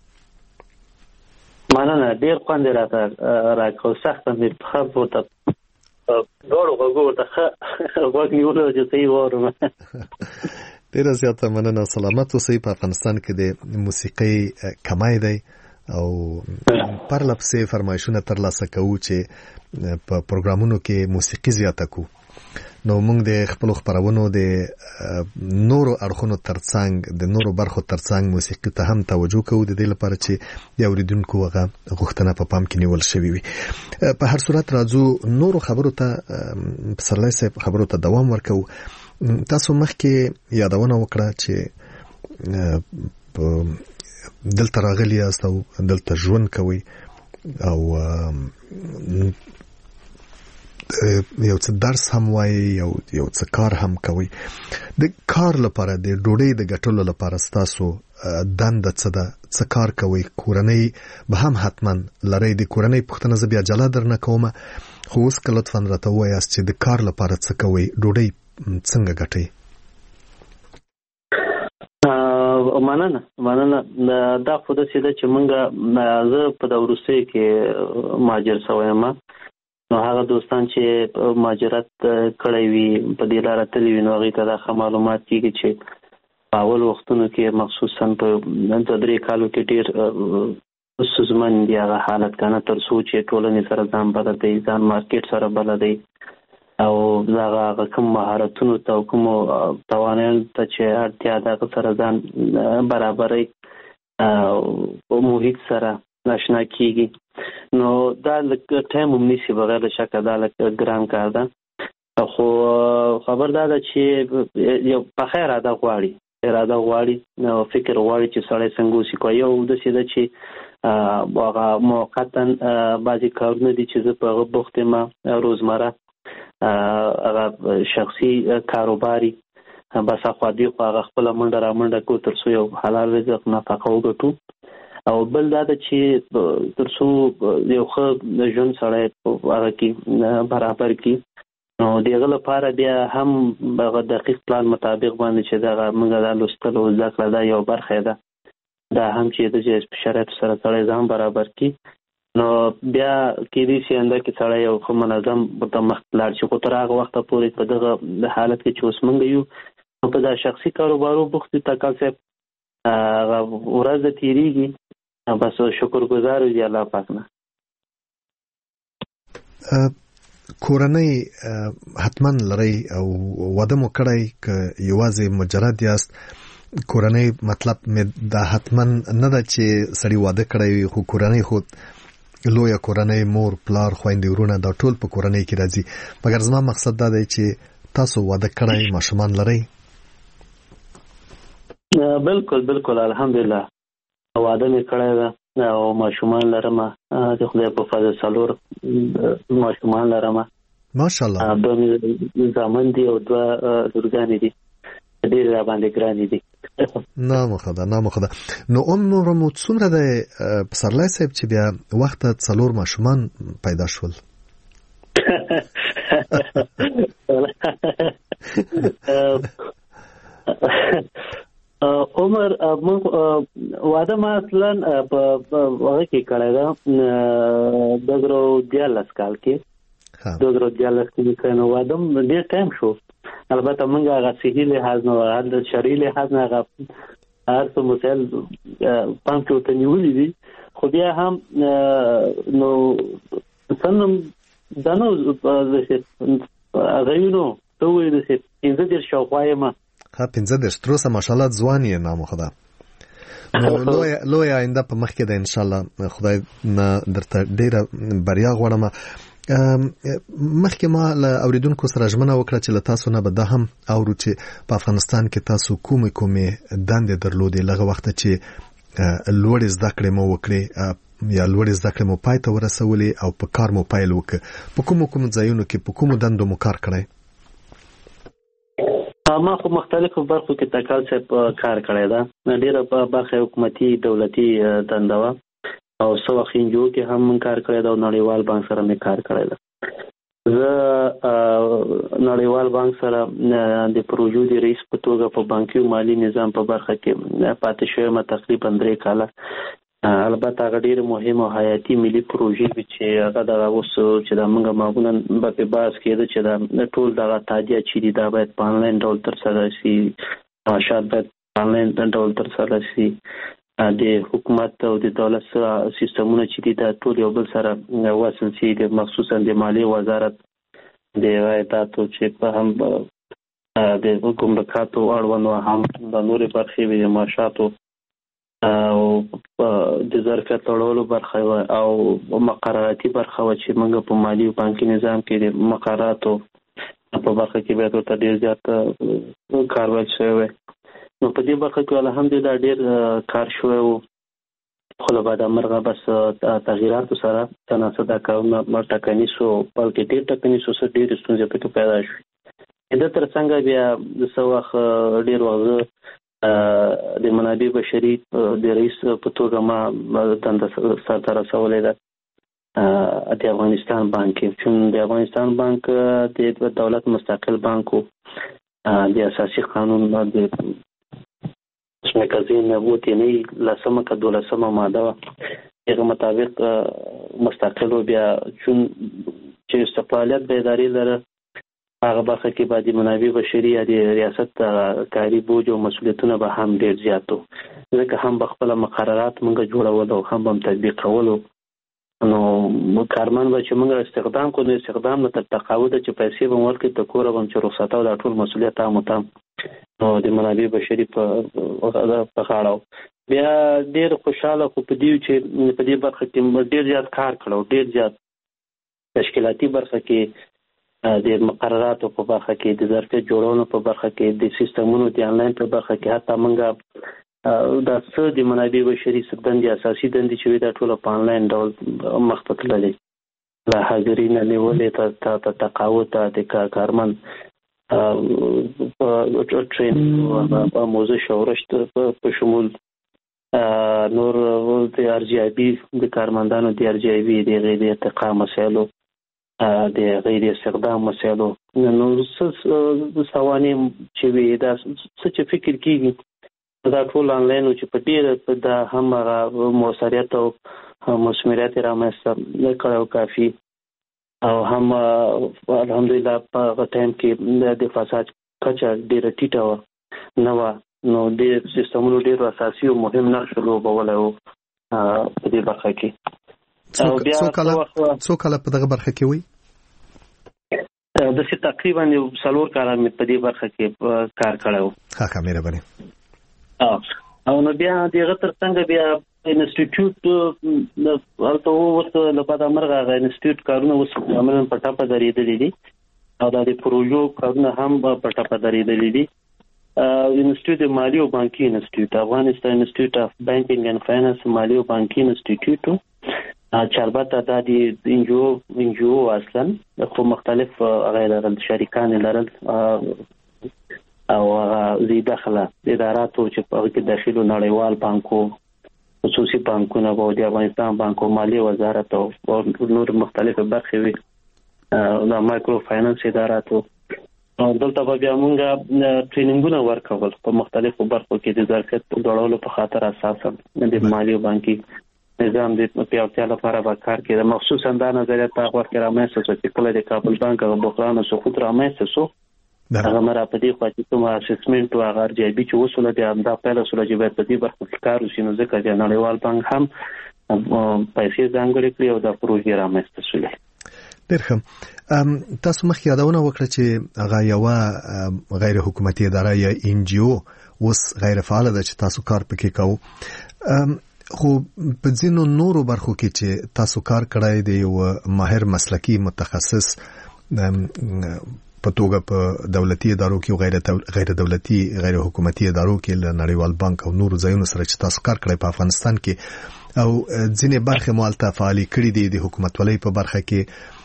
مننه ډیر خوند راته راکو سخت مې په خپ ورته ډورو غوږو ته غوږ نیولو چې صحیح واورم ډیر زیاته مننه سلامت اوسئ په افغانستان کې د موسیقۍ کمای دی او پرلپسې فرمایشونه ترلاسه کوو چې په پروګرامونو کې موسیقي زیاته کو نو موږ د خپل خبرونو د نورو اړخونو ترڅنګ د نورو برخو ترڅنګ موسیقي ته هم توجه کوو د دې لپاره چې د اوریدونکو هغه غوښتنه په پام کې نیول شوی وي په هر صورت راځو نورو خبرو ته پسرلی صاحب خبرو ته دوام ورکوو تاسو مخکې یادونه وکړه چې دلته راغلی یاست او دلته ژوند کوئ او یو څه درس هم وایي یو یو څه کار هم کوي د کار لپاره د ډوډۍ د ګټلو لپاره ستاسو دنده څه ده څه کار کوي کورنۍ به هم حتما لرئ د کورنۍ پوښتنه زه بیا جلا درنه کوم خو اوس که لطفا راته ووایاست چې د کار لپاره څه کوئ ډوډۍ څنګه ګټئ مننه مننه دا خو داسې ده چې موږ زه په دا وروستیو کې مهاجر شوی یم نو هغه دوستان چې مهاجرت کړی وي په دې لاره تللي وي نو هغوی ته دا ښه معلومات کېږي چې په اول وختونو کې مخصوصا په دوه درې کالو کې ډېر ستونزمن دی هغه حالت که نه تر څو چې ټولنې سره ځان بلدی ځان مارکیټ سره بلدی او دغه هغه کوم مهارتونو ته او کومو تواناییو ته چې اړتیا ده هغه سره ځان برابروي او محیط سره آشنا کېږي نو دا لږ ټایم هم نیسي بغیر له شکه دا لږ ګران کار ده خو خبر دا ده چې یو پخه اراده غواړي اراده غواړي فکر غواړي چې سړی څنګه وسي کوي یو داسې ده چې هغه موقتا بعضی کارونه دي چې زه په هغه بوخت یم روزمره هغه شخصي کاروباري بس اخوا دی خو هغه خپله منډه را منډه کو تر څو یو حلال رزق نفقه وګټو او بل دا ده چې تر څو یو ښه ژوند سړی هغه کې برابر کړي نو دغه لپاره بیا هم هغه دقیق پلان مطابق باندې چې دغه موږ د لوستل او زده کړه دا یو برخه ده دا هم چې د جهیز په شرایطو سره سړی ځان برابر کړي نو بیا کېدای شي انده کې سړی یو ښه منظم ورته مخکې لاړ شي خو تر هغه وخته پورې په دغه د حالت کې چې اوس موږ یو نو په دا شخصي کاروبارو بوخت دي تکل صاحب هغه ورځ تېرېږي بس شکرګزار دي الله پاک نه کورنۍ حتما لري او واده مو کړی که یوازې مجرد یاست کورنۍ مطلب مې دا حتما نه ده چې سړی واده کړی خو کورنۍ خو لویه کورنۍ مور پلار خویندې ورونه دا ټول په کورنۍ کې راځي مګر زما مقصد دا دی چې تاسو واده کړی ماشومان لرئ بالکل بالکل الحمدلله واده مې کړی ده او ماشومان لرم د خدای په فضل څلور ماشومان لرم ماشاءالله دوه زامن دي او دوه لورګانې دي ډېر را باندې ګرانې دي نه مخده نه مخده نو عمر مو څومره دی پسرلی صاحب چې بیا وخت څلور ماشومان پیدا شول عمر واده ما اصلا په هغه کې کړی ده دوه زره دیارلس کال کې دوه زره دیارلس کې کړی نو واده ډېر ټایم شو البته موږ هغه صحي لحاظ نه هغه د شرعي لحاظ نه هغه هر څه مسایل پام کې ورته نیولي دي خو بیا هم نو څنګه دا نو هغه یو نو ته وایې داسې پنځه دېرش شاوخوا یم ها پنځه دېرش تر اوسه ماشاءالله ځوان یې نام خدا نو لوی لوی آینده په مخ کې ده ان شاء الله خدای نه درته ډیره بریا غواړم مخکې ما له اوریدونکو سره ژمنه وکړه چې له تاسو نه به دا هم اورو چې په افغانستان کې تاسو کومې کومې دندې درلودې لږه وخته چې لوړې زده کړې مو وکړې یا لوړې زده کړې مو پای ته ورسولې او په کار مو پیل وکړ په کومو کومو ځایونو کې په کومو دندو مو کار کړی ما خو مختلفو برخو کې تکال صاحب کار کړی ده ډیره په برخه حکومتي دولتي دنده وه او څه وخت انجو کې هم من کار کړی ده او نړیوال بانک سره مې کار کړی ده زه نړیوال بانک سره د پروژو د رئیس په توګه په بانکي او مالي نظام په برخه کې پاتې شوی ما تقریبا درې کاله البته هغه ډېرې مهم او حیاتي ملي پروژې وي چې هغه دغه اوس چې دا موږ معمولا به په بحث کېده چې دا ټول دغه تادیه چې دي دا باید په انلاین ډول ترسره شي معاشات باید په انلاین ډول ترسره شي د حکومت او د دولت سیستمونه چې دي دا ټول یو بل سره وصل شي مخصوصا د مالیې وزارت د عایداتو چې په هم د ګمرکاتو اړوند هم د نورې برخې وي د معاشاتو او د ظرفیت لوړولو برخه او مقرراتي برخه و چې موږ په مالي او بانکي نظام کې د مقرراتو په برخه کې به ورته ډېر زیات کار وکړل شوی نو په دې برخه کې الحمدلله ډېر کار شوی و خو له بعد مرغه بس تغییراتو سره تناسب دا کارونه ټکني شو بلکې ډېر ټکني شو څه ډېرې ستونزې پکې پیدا شوې د تر څنګه بیا د څه وخت ډېر وخت د منابع بشري د رئیس په توګه ما دنده سرته رسولې ده د افغانستان بانک کې چون د افغانستان بانک د دولت مستقل بانک و د اساسي قانون د مرکزي نبوت یې لسمه که دولسمه ماده وه هغه مطابق مستقل و بیا چون چې استقلالیت به ادارې لره هغه برخه کې به د منابع بشري یا د ریاست کاري بوج او مسؤلیتونه به هم ډېر زیات وو ځکه هم به خپله مقررات موږ جوړول او هم به هم تطبیقولو نو کارمن به چې موږ استخدام کړو نو استخدام نه تر تقاعده چې پیسې به مو ورکړي تر کوره به هم چې رخصته او دا ټول مسؤلیت هم وتم نو د منابع بشري په غاړه بیا ډېر خوشحاله خو په دې چې په دې برخه کې ډېر زیات کار کړو ډېر زیات تشکیلاتي برخه کې د مقرراتو په برخه کې د ظرفیت جوړولو په برخه کې د سیستمونو د انلاین په برخه کې حتی موږ دا څه د منابع بشري دندې اساسي دندې چې دا ټول په انلاین ډول مخ ته تللي لا حاضرین نیولې ته ته تقاعد د کارمن ټرینینګ او موضوع شورشت په شمول نور د ار جی آی بي د کارمندانو د ار جی آی بي د غیر ارتقا مسایلو د غیر استخدام مسایلو نو څه سوانې چې وي دا څه چې فکر کیږي دا ټول انلاین چې په ډیر د هم موثریت او مسمریت رامنځته کړو کافي او هم الحمدلله په ټایم کې د فساد کچه ډیره ټیټه و نو نو د سیستمونو ډیر اساسي او مهم نقش لوبولی و په دې برخه کې. څو کاله څو کاله په دغه برخه کې وي؟ د څه تقریبا یو څلور کاله مې په دې برخه کې کار کړی و. ښه ښه مهرباني. او نو بیا دغه ترڅنګ بیا انسټیټیوټ هلته ورته لپاره مرغه هغه انسټیټیوټ کارونه اوس عملاً په ټاپه درېدلي دي او دا د پروژو کارونه هم په ټاپه درېدلي دي. انسټیټیوټ د مالي او بانکي انسټیټیوټ افغانستان انسټیټیوټ اف بانکینګ اینڈ فاینانس مالي او بانکي انسټیټیوټ چې البته دا د انجو انجو اصلا خو مختلف غیر شریکان لرل او زی داخله اداراتو چې په کې داخلو نړیوال بانکو خصوصي بانکونه او د افغانستان بانکو مالی وزارت او نور مختلفه برخې وي د مایکرو فاینانس اداراتو دلته بیا موږ ټرینینګونه ورکول په مختلفو برخو کې د ظرفیت جوړولو په خاطر اساسا د مالی او بانکي نظام د پیاوړتیا لپاره به کار کوي. مخصوصا دا نظریات په وخت کې رامنځته شو چې کله د کابل بانک او بحران او سقوط رامنځته شو هغه مرا په دې خو چې کوم اسسمنټ او هغه جی بي چې وصول دي دا پیله سره چې په دې برخه کې کار وشي نو ځکه چې نړیوال بانک هم پیسې ځانګړي کړی او دا پروژې رامنځته شولې. ډېر ښه. تاسو مخکې یادونه وکړه چې هغه یو غیر حکومتي اداره یا ان جی او اوس غیر فعال ده چې تاسو کار پکې کوو، خو په ځینو نورو برخو کې چې تاسو کار کړای دی یو ماهر مسلکی متخصص په توګه په دولتي ادارو کې او غیر غیر دولتي غیر حکومتي ادارو کې له نړیوال بانک او نورو ځایونو سره چې تاسو کار کړی په افغانستان کې او ځینې برخې مالته فعالي کړې دي د حکومتولۍ په برخه کې،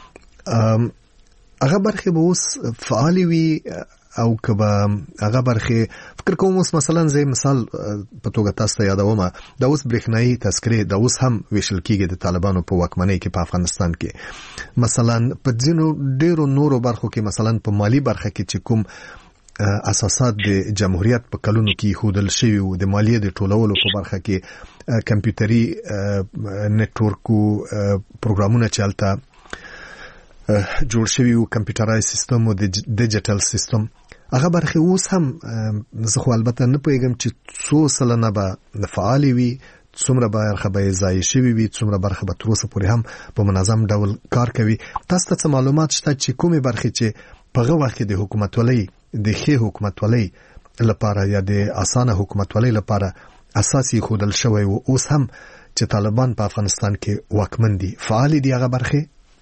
هغه برخې به اوس فعالي وي او کبه هغه برخې فکر کوم اوس مثلا زي مثال په توګه تاسو ته یادوم دا اوس برېښنایي تذکرې دا اوس هم ویشل کېږي د طالبانو په واکمنۍ کې په افغانستان کې، مثلا په ځینو ډېرو نورو برخو کې مثلا په مالی برخه کې چې کوم اساسات د جمهوریت په کلونو کې خودل شوی او د مالیې د ټولولو په برخه کې کمپیوټري نتورکو پروګرامونه چالتہ جوړ شوی او کمپیوټرایز سیستم او د ډیجیټل سیستم هغه برخه اوس هم زه خو البته نه پوهیږم چې څو سلنه به فعال وي، څومره برخه به ځای شوی وي، څومره برخه به تر اوسه پورې هم په منظم ډول کار کوي. تاسو ته معلومات شته چې کومه برخه چې په هغه وخت د حکومتولۍ د ښه حکومتولۍ لپاره یا د اسانه حکومتولۍ لپاره اساسي خودل شوی او اوس هم چې طالبان په افغانستان کې واکمن دي فعال دي هغه برخه؟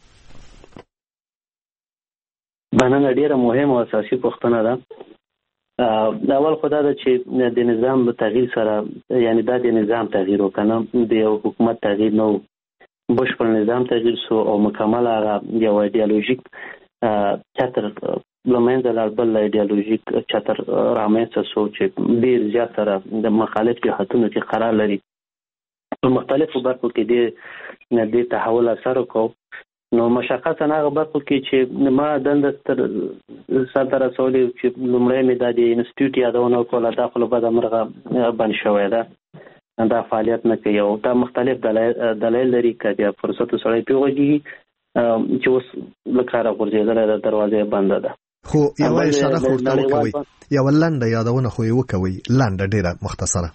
مننه، ډیره مهمه او اساسي پوښتنه ده. اول خو دا ده چې د نظام په تغییر سره یعنی دا د نظام تغییر وکنه د حکومت تغییر نو بشپړ نظام تغییر سو او مکمل هغه یو ایدئولوژیک چتر لمنځه لاړ بل ایدئولوژیک چتر رامنځته شو چې ډیر زیات سره د مخالف جهاتونو کې قرار لري په مختلفو برخو کې د د تحول اثر وکړو. نو مشخصا هغه برخو کې چې ما دنده تر سره رسولي چې لومړی مې د انسټیټیوټ یادونه کوله داخله بعد مرغه بند شوې ده دا فعالیت نه کوي او دا مختلف دلایل لري کله فرصت سره پیوږي چې اوس لکاره ورځېدل د دروازې بند ده. خو یو اشاره خو ورته کوي یو لنډه یادونه خو یو کوي لنډه ډیره مختصره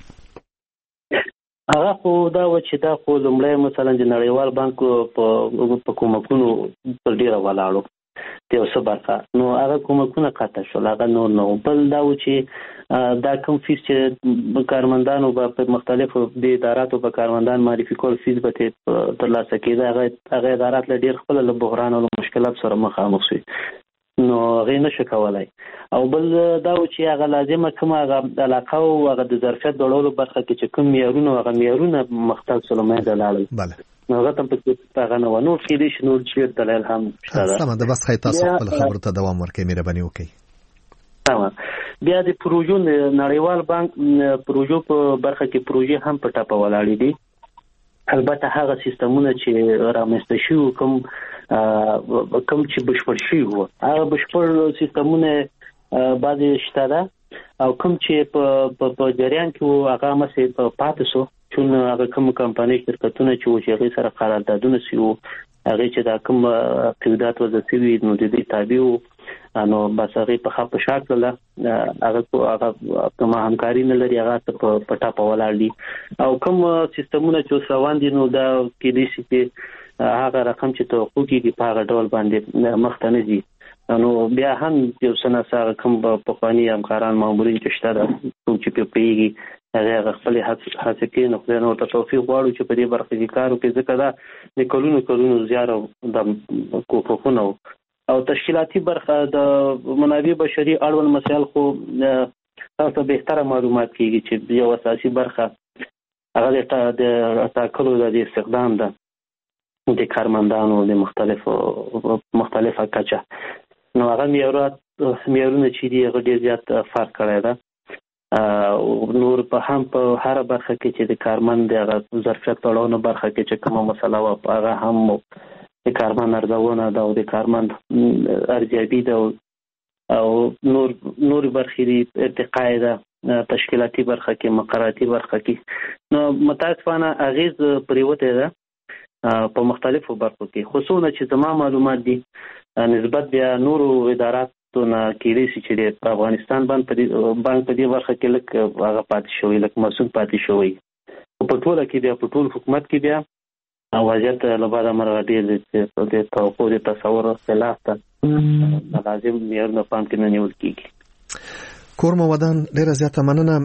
هغه خو دا و چې دا خو لومړی مثلا د نړیوال بانک په کومکونو پر ډیره ولاړو ته اوس برخه نو هغه کومکونه قطع شول هغه نور نو بل دا و چې دا کوم فیس چې کارمندانو په مختلفو د اداراتو په کارمندان معرفي کول فیس به ترلاسه کېده هغه هغه ادارات له ډیر خپل له بحران او مشکلات سره مخامخ شي نو هغه نشه کولای. او بل دا چې هغه لازمه کومه هغه علاقه او هغه د ظرفیت ډولو برخه کې چې کوم معیارونه هغه معیارونه مختلف سلمه دلالل. بله. نو هغه تم په هغه نو نو کې دي شنو چې دلایل هم شته. سم ده، بس خی تاسو خپل خبرو ته دوام ورکړئ، مهرباني وکړئ. تمام. بیا د پروژو نړیوال بانک پروژو په برخه کې پروژې هم په ټاپه ولاړې دي. البته هغه سیستمونه چې رامنځته شوي کوم کوم چې بشپړ شوي وو هغه بشپړ سیستمونه بعضې شته ده او کوم چې په په جریان کې وو هغه همسې پاتې شو، چون هغه کوم کمپنۍ شرکتونه چې وو چې هغې سره قراردادونه سوي وو، هغې چې دا کوم قرارداد وضع سوي نو د دې تابع وو، نو بس هغې په ښه په شا کړله، هغه هغه کومه همکاري نه لري، هغه په ټاپه ولاړ دي. او کوم سیستمونه چې اوس روان دي نو دا کېدای شي چې هغه رقم چې توقع کېږي په هغه ډول باندې مخته نه ځي. نو بیا هم یو څه ناڅه کوم پخواني همکاران مامورین چې شته ده کوم چې پرې پوهېږي هغه خپلې هڅې کوي. نو خدای نو ورته توفیق غواړو چې په دې برخه کې کار وکړي، ځکه دا د کلونو کلونو زیار او د کوښښونه او تشکیلاتي برخه د منابع بشري اړوند مسایل خو تاسو بهتره معلومات کیږي چې یو اساسي برخه هغه د ټاکلو د استخدام ده د کارمندانو د مختلفو مختلفه کچه. نو هغه معیارات معیارونه چې دي هغه ډېر زیات فرق کړی ده. نور په هم په هر برخه کې چې د کارمند د ظرفیت اړوند برخه کې چې کومه مسله وه هغه هم د کارمند ارزونه ده او د کارمند ارزیابي ده او نور نور برخې دي ارتقاء ده تشکیلاتي برخه کې مقرراتي برخه کې. نو متاسفانه اغیز پریوته ده په مختلفو برخو کې، خصوصا چې زما معلومات دي نسبت بیا نورو اداراتونه کېدای شي چې په افغانستان باندې بانک په دې برخه کې لږ هغه پاتې شوی، لږ مسؤل پاتې شوی. په ټوله کې بیا په ټول حکومت کې بیا وضعیت له بعده مرغه ډېر دی چې د توقع د تصور خلاف ته لازم معیارونه پام کې نه نیول کېږي. کورمه ودان ډېره زیاته مننه.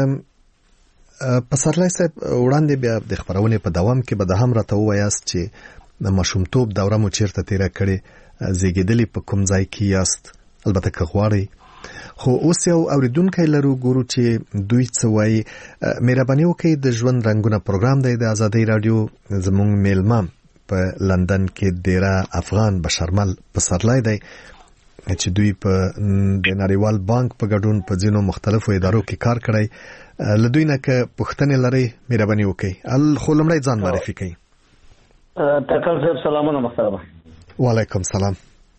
پسرلی صاحب وړاندې بیا د خپرونې په دوام کې به د هم راته ووایاست چې د ماشومتوب دوره مو چیرته تېره کړې، زیږېدلي په کوم ځای کې یاست، البته که غواړئ. خو اوس یو اوریدونکی لرو، ګورو چې دوی څه وایي. مهرباني وکړئ، د ژوند رنګونه پروګرام دی د ازادۍ راډیو، زموږ میلمه په لندن کې ډیره افغان بشرمل پسرلی دی چې دوی په د نړیوال بانک په ګډون په ځینو مختلفو ادارو کې کار کړی. له دوی نه که پوښتنې لرئ مهرباني وکړئ. خو لومړی ځان معرفي کړئ. تکل صاحب سلامونه محترمه. وعلیکم سلام.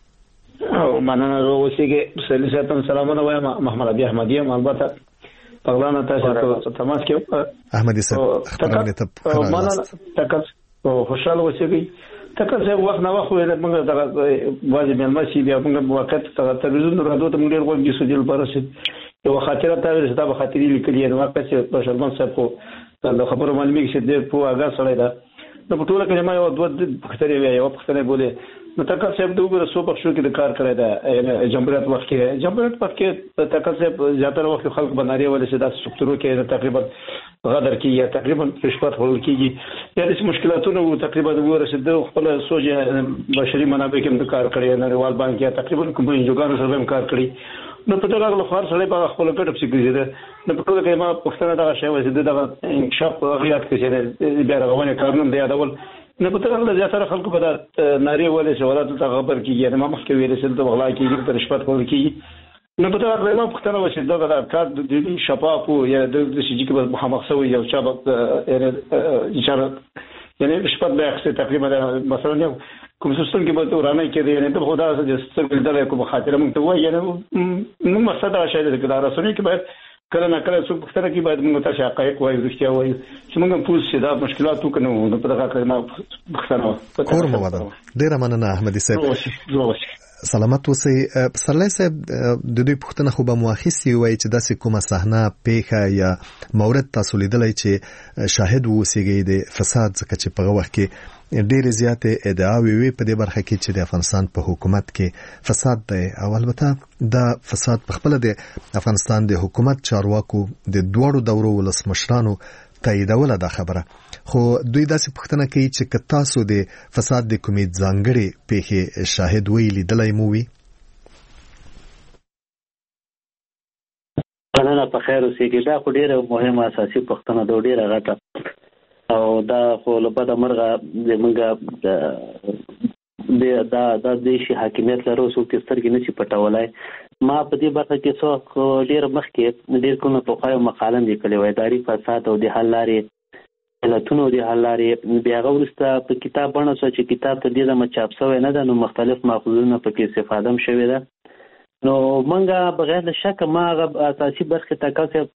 او مننه زه اوسېږې سلي صاحب ته سلامونه وایم. محمد ابي احمدي یم، البته په غلانه تاسو ته تماس کوم. احمدي صاحب خبرونه ته مننه. تکل خوشاله اوسېږئ. تکل صاحب وخت نه وخت ویل موږ دغه واجب مېلمه شي بیا موږ وخت ته تلویزیون راډیو ته موږ ډېر غوږ نیسو دل پرسه یو خاطره تا ویل چې دا به خاطرې لیکلې نو وخت چې بشرمن صاحب کو د خبرو معلومي چې ډېر په هغه سره ده. نو په ټوله کې ما یو دوه پښتنې وی یو پښتنې بولې نو تکل صاحب د وګړو سو بخښو کې د کار کړی دا جمهوریت وخت کې جمهوریت وخت کې تکل صاحب زیاتره وخت خلک بناري ولې چې دا سکتورو کې تقریبا غدر کې یا تقریبا رشوت ورکول کېږي یا د مشکلاتونو تقریبا د ورسېد خپل سوچ بشري منابع کې د کار کړی نړیوال بانک یا تقریبا کوم انجوګانو سره هم کار کړی. نو په دغه لور خار سره په خپل کټ په سګریزه ده نو په ټول کې ما پښتنه دا شی وځي دغه انکشاف غیات کې چې بیا راغونه کارونه دی یادول. نو په دغه زیاتره خلکو په ناری ولې شوالات ته خبر کیږي نه ما مخکې ویل چې د بغلا کېږي په رشوت کول کېږي. نو په دغه ما پښتنه وځي دغه کار د شفاف او یا د شي کې به مخامخ یو چا یعنی اشاره یعنی رشوت به اخته تقریبا مثلا کوم څه څنګه به ورانه کې دی نه ته خدا سره چې څنګه دلته کوم خاطر موږ ته وایي نو نو مقصد دا شاید د رسونی کې باید کله نه کله څوک پښتنه کې باید موږ ته حقایق وایي رښتیا وایي چې موږ پوه شو دا مشکلات وکړو نو په دغه کې ما پښتنه کور مو ودا ډیر مننه احمدي صاحب. سلامت اوسئ. پسرلی صاحب د دوی پښتنه خو به مؤخصي وایي چې داسې کومه صحنه پیښه یا مورد تاسو لیدلی چې شاهد اوسئ د فساد څخه چې په وخت کې ډېر زیاتې ادعاوې وي په دې برخه کې چې د افغانستان په حکومت کې فساد دی او البته دا فساد په خپل د افغانستان د حکومت چارواکو د دوړو دورو ولسمشرانو تاییدوله دا خبره. خو دوی داسې پوښتنه کوي چې که تاسو د فساد د کومې ځانګړې پیښې شاهد وی لیدلی مو وي؟ مننه په خیر اوسئ. دا خو ډیره مهمه اساسي پوښتنه ده، ډیره غټه، او دا خو له بده مرغه زموږ د دا د دیشي حاکمیت لرو څوک سترګې نشي پټولای. ما په دې برخه کې څو ډیر مخکې ډیر کومه په خو مقاله لیکلې وای، اداري فساد او د حل لارې علتونو د حل لارې. بیا وروسته په کتاب باندې څه چې کتاب ته دې د چاپ شوی نه ده، نو مختلف ماخذونه پکې استفاده هم شوی ده. نو منګه بغیر له شک ما اساسي برخه تکاسه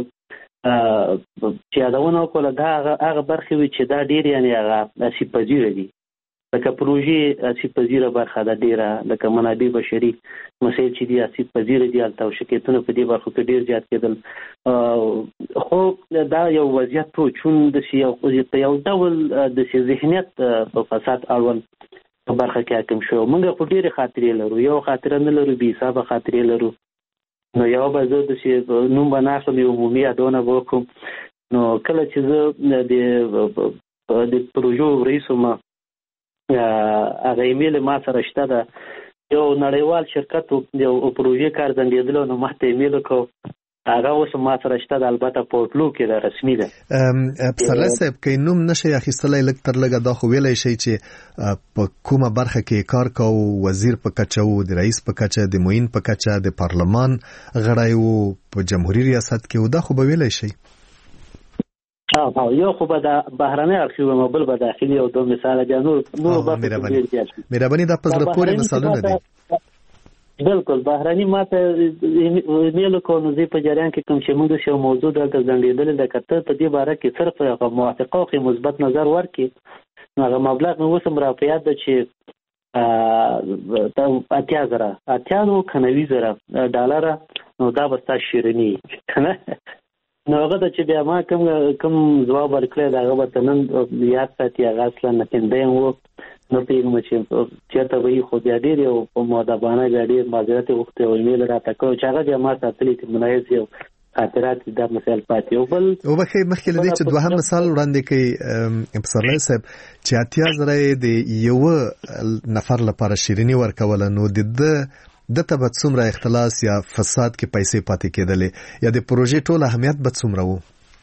چې یادونه کوله دا هغه برخه وي چې دا ډیر یعنی هغه اسی پذیر دي، لکه پروژې اسی پذیره برخه ده ډیره، لکه منابع بشري مسایل چې دي اسی پذیره دي، البته شرکتونه په دې برخه کې ډیر زیات کېدل. خو دا یو وضعیت ته چون د یو په یو ډول د ذهنیت په فساد اړوند په برخه کې حاکم شو. موږ په ډیره خاطرې لرو، یو خاطره نه لرو، بي حسابه خاطرې لرو. نو یو به زه د شي نوم بناسم یو عمومي یادونه وکم. نو کله چې زه د د پروژو رئیس ما هغه ایمیل ما سره شته ده، یو نړیوال شرکت یو پروژې کار ځندېدل، نو ما ته ایمیل وکړ، هغه اوس ما سره شته ده، البته پورتلو کې ده، رسمي ده. پسرلی صاحب که نوم نشي اخیستلی لږ تر لږه دا خو ویلی شي چې په کومه برخه کې کار کوو، وزیر په کچه وو، د رئیس په کچه، د معین په کچه، د پارلمان غړی وو، په جمهوریت ریاست کې وو، دا خو به ویلی شي. ها یو خو به د بهرنی ارشیو موبایل به داخلي او دوه مثال دي، نور نور به مهرباني دا پزله پورې مثالونه دي. بالکل بهرنی ماته ایمیل کو نو زی په جریان کې کوم چې موږ شی موضوع د ځندېدل د کته په دې باره کې صرف یو موافقه او مثبت نظر ورکړي، نو هغه مبلغ نو وسم را په یاد ده چې ته اتیا زره اتیا نو کنوي زره ډالر، نو دا به تاسو شیرنی کنه. نو هغه د چې بیا ما کوم کوم ځواب ورکړی دا هغه به نن یاد ساتي، هغه اصلا نه کېندم وو، نو پیغام چې چېرته وي خو بیا ډېر یو په مؤدبانه بیا ډېر معذرت وغوښتی او ایمیل راته کوو چې هغه بیا ما ساتلی چې منایز یو خاطرات دا مثال پاتې. او بل وبخې مخکې له دې چې دوهم مثال وړاندې کوي پسرلی صاحب چې اتیا زره یې د یوه نفر لپاره شیریني ورکوله، نو د ده دته به څومره اختلاس یا فساد کې پیسې پاتې کېدلې، یا د پروژې ټول اهمیت به څومره وو؟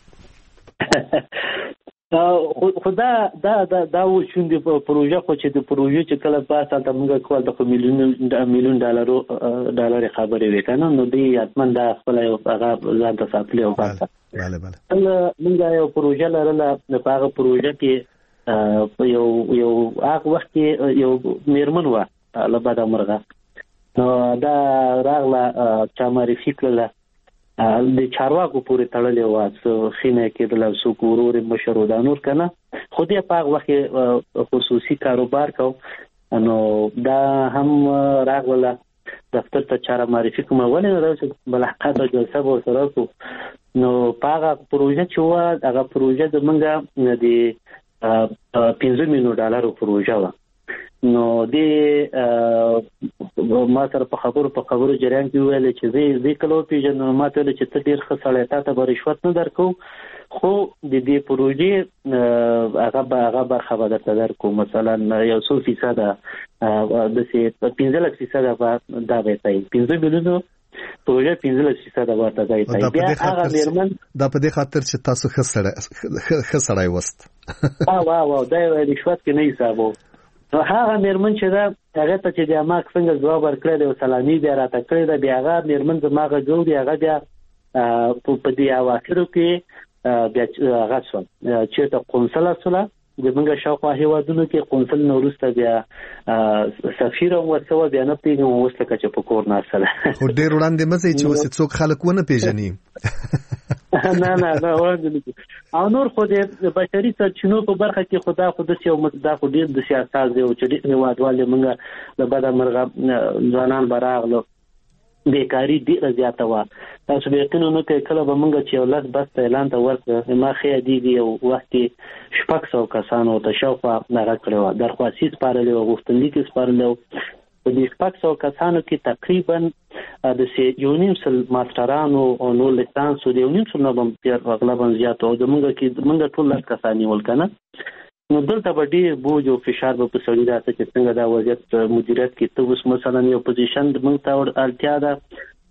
خو دا دا دا و چې د پروژې خو چې د پروژې چې کله پاس هلته موږ کول د میلیون میلیون ډالرو ډالر خبرې وې کنه، نو دی حتما دا خپل یو هغه ځان ته ساتلی او پاس. بله بله موږ یو پروژه لرله، په هغه پروژه کې په یو یو هغه وخت کې یو میرمن وه له بده مرغه، نو دا راغله چا معرفي کړله، د چارواکو پورې تړلې وه، څه خینه کېدله، څوک ورور مشر و دا نور که نه، خو دې په هغه وخت کې خصوصي کاروبار کو، نو دا هم راغله دفتر ته چاره معرفي کومه ولې نه راوځي ملاقات او جلسه به ورسره وکړو. نو په هغه پروژه چې وه، هغه پروژه زمونږ د پنځه میلیون ډالرو پروژه وه. نو دې ما سره په خبرو په خبرو جریان کې ویل چې زه زه کله پیژنم، ما ته ویل چې ته ډېر ښه سړی، تا ته به رشوت نه درکو، خو د دې پروژې هغه به هغه برخه به درته درکو، مثلا یو څو فیصده داسې پنځلس فیصده به دا به ځای پنځه میلیونو پروژه پنځلس فیصده به ورته ځای ځای. بیا هغه میرمن دا په دې خاطر چې تاسو ښه سړی ښه سړی وست. وا وا دا رشوت کې نه حسابو. نو هغه میرمن چې دا هغه ته چې د ما څنګه ځواب ورکړی دی او سلامي بیا راته کړی ده، بیا هغه میرمن زما غږ دی، هغه بیا په دې اواخرو کې بیا هغه شول چېرته قونسله شوله، زموږ شاوخوا هېوادونو کې قونسل نه وروسته بیا سفیر هم ورسوه، بیا نه پوهېږم اوس لکه چې په کور ناستله. خو ډېر وړاندې مه ځئ چې اوس څوک خلک ونه پېژني. نه نه نه وړاندې او نور خو د بشري سرچینو په برخه کې خو دا خو داسې یو دا خو ډېر داسې اساس دی چې ډېر هېوادوال یې موږ له بده مرغه ځوانان به راغلو، بیکاري ډېره زیاته وه. تاسو به یقین ونه کوئ کله به موږ چې یو لس بسته اعلان ته ورکړه، ما ښه یادېږي یو وخت کې شپږ سوه کسانو ته شاوخوا هغه کړې وه، درخواستي سپارلې وه، غوښتنلیک یې سپارلی و. په دې شپږ سوه کسانو کې تقریبا د یو نیم سل ماسټرانو او نور لیسانسو د یو نیم سل نه به اغلبا زیات او د موږ کې موږ ټول لس کسان نیول که نه. نو دلته به ډېر بوج او فشار به په سړي راسه چې څنګه دا وضعیت مدیریت کې ته اوس مثلا یو پوزیشن موږ ته اړتیا ده،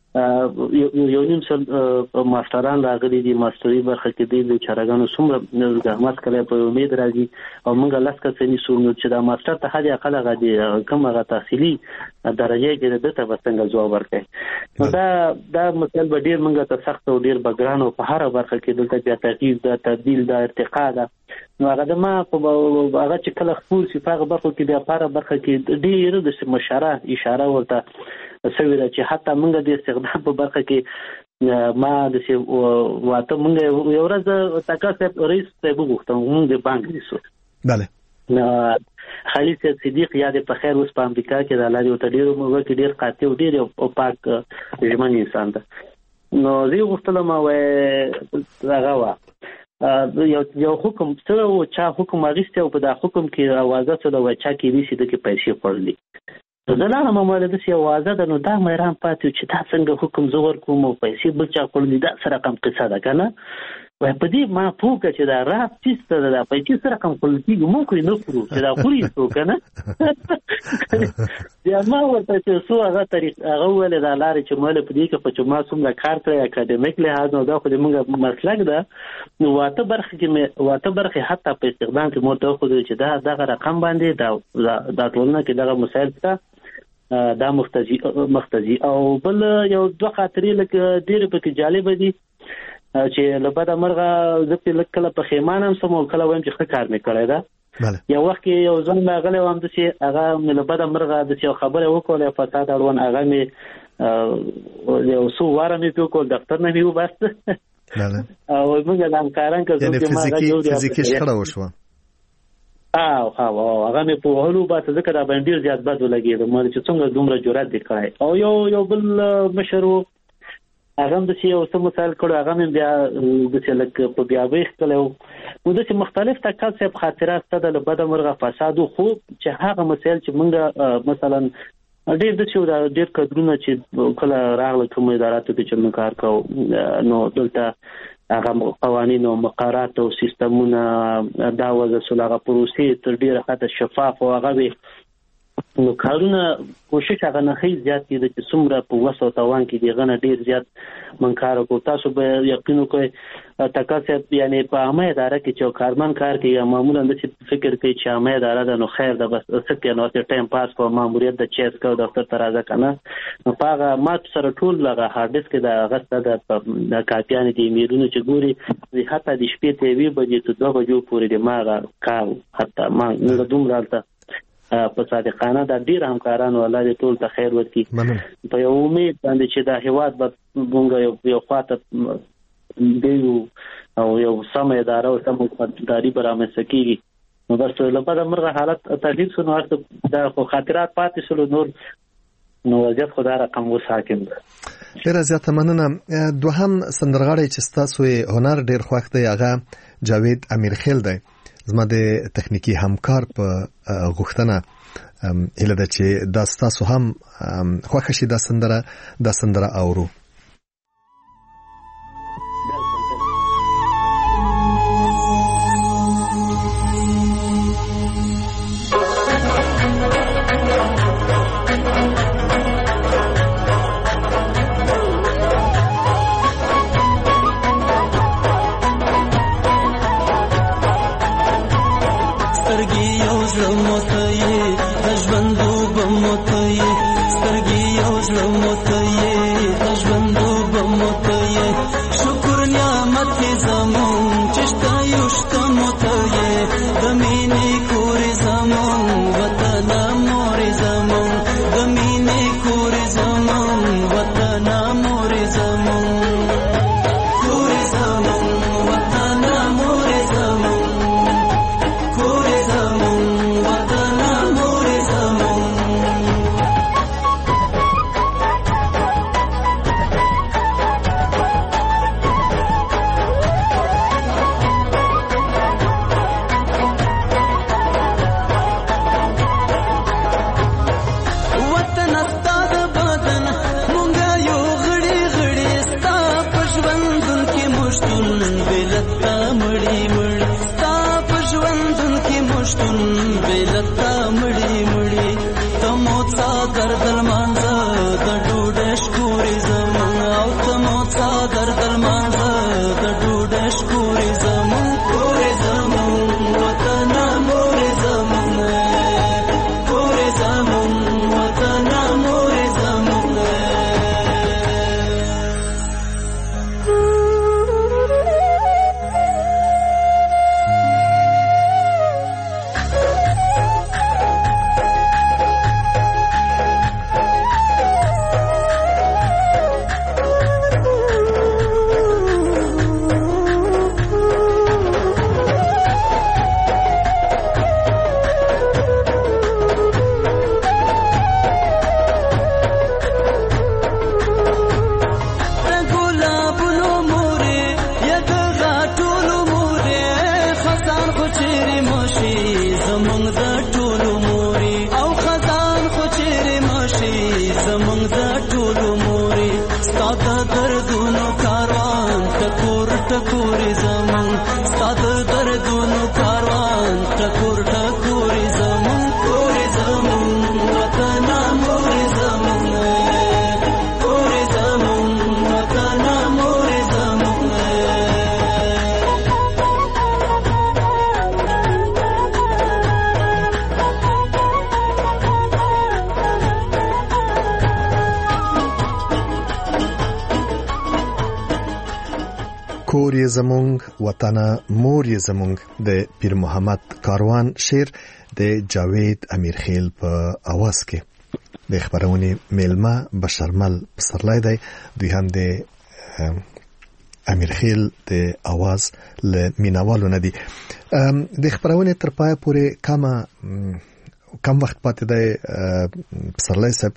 یو نیم سل ماستران راغلي دي ماستري برخه کې دي د چارګانو څومره زحمت کړی په امید راځي او موږ لاس کسنی سومو چې دا ماستر ته هدي اقل غدي کومه تحصیلي درجه کې د ته وسنګ ځواب ورکړي نو دا دا مثال به ډیر موږ ته سخت او ډیر بګران او په هر برخه کې دلته بیا تغییر دا تبديل دا ارتقا دا نو هغه د ما په هغه چې کله خپل صفه برخه کې بیا په برخه کې ډیر د مشاره اشاره ورته سوي دا چې حتی موږ د استخدام په برخه کې ما د سی واته موږ یو ورځ تاسو رئیس ته وګورم موږ د بانک ریسو بله خالد صدیق یاد په خیر اوس په امریکا کې د الله یو تډیرو موږ کې ډیر قاطع او ډیر او پاک ژمن انسان ده نو زه غوښتلم او هغه وا یو یو حکم سره او چا حکم اغیسته او په دا حکم کې اوازه سره و چا کې دي چې د پیسې خورلي زه نه مې د سی اوازه د نو دا مېران پاتې چې تا څنګه حکم زور کوم او پیسې بل چا خورلي دا سره کم قصه ده کنه وای په دې ما پوکه چې دا رات چې دا پیسې سره کم خورلي مو کوی نه کړو چې دا خوري څو کنه بیا ما ورته چې سو هغه طریق هغه ول دا لارې چې مال په دې کې په چې ما څومره کار کړی اکیډمیک لحاظ نو دا خو دې موږ مسلک ده نو واته برخه کې واته برخه حتی په استخدام کې مو ته خو چې دا دغه رقم باندې دا دا ټولنه کې دغه مسائل ته دا مختزي مختزي او بل یو دوه خاطرې لکه ډېر په جالب دي چې لبدا مرغه زپې لکه په خیمانم سم او کله وایم چې ښه کار مې کړی دا یو وخت یو ځل ما غلې وام د چې هغه مې لبدا مرغه د چې خبره وکړه فساد اړون هغه مې یو څو واره مې په کول دفتر نه میو بس او موږ د امکاران کې چې ما هغه فزیکي شخړه وشوه او هغه هغه مې په هلو باسه ځکه دا باندې زیات بد ولګېد مې چې څنګه دومره جرأت وکړای او یو یو بل مشرو هغه د سی او سم مثال کړه هغه مې بیا د څه لک په بیا وېخ کړو نو د څه مختلف تکل څه خاطرات ستاسو له بده مرغه فساد خو چې هغه مسایل چې موږ مثلا ډېر د څه د ډېر کډرونه چې کله راغله کوم اداراتو کې چې موږ کار کوو نو دلته هغه قوانين او مقررات او سیستمونه دا وځه سلاغه پروسې تر ډیره حد شفاف او هغه نو کارونه کوشش هغه نه هي زیات دي چې څومره په وسو توان کې دی غنه ډیر زیات منکار کو تاسو به یقین وکړئ تکاسب یعنی په عامه اداره کې چې کارمن کار کوي معمولا د فکر کوي چې عامه اداره ده نو خیر ده بس څه نو ته ټایم پاس کو ماموریت د چیس کو دفتر ته راځه کنه نو هغه مات سره ټول لغه هارد ډیسک د غسته د کاپیان دي میرونه چې ګوري حتی د شپې ته وی بجې ته دوه بجو پورې د ماغه کاو حتی ما نو دوم راځه په صادقانه د ډیر همکارانو الله دې ټول ته خیر ورکړي په یو امید باندې چې دا هیواد به مونږ یو یو خاطر دیو او یو سم اداره او سم حکومتداري برامه سکیږي نو بس لپاره مرغه حالت تغییر شنو دا خو خاطرات پاتې شول نور نو وضعیت خدای رقم وساکم ډیر زیات مننه دوهم سندرغاړی چې تاسو هنر ډیر خوښ دی هغه جاوید امیرخیل دی زما د تخنیکی همکار په غوښتنه اله د چې دا تاسو هم خوښ شي دا سندره دا سندره اورو ګردل مانځه د ډوډۍ شکورې زما کور یې زمونږ وطن مور یې زمونږ د پیر محمد کاروان شعر د جاوید امیرخیل په اواز کې د خبرونې میلمه بشرمل پسرلی دی. دوی هم د امیرخیل د اواز له مینوالو نه دي. د خبرونې تر پای پورې کم کم وخت پاتې دی پسرلی صاحب.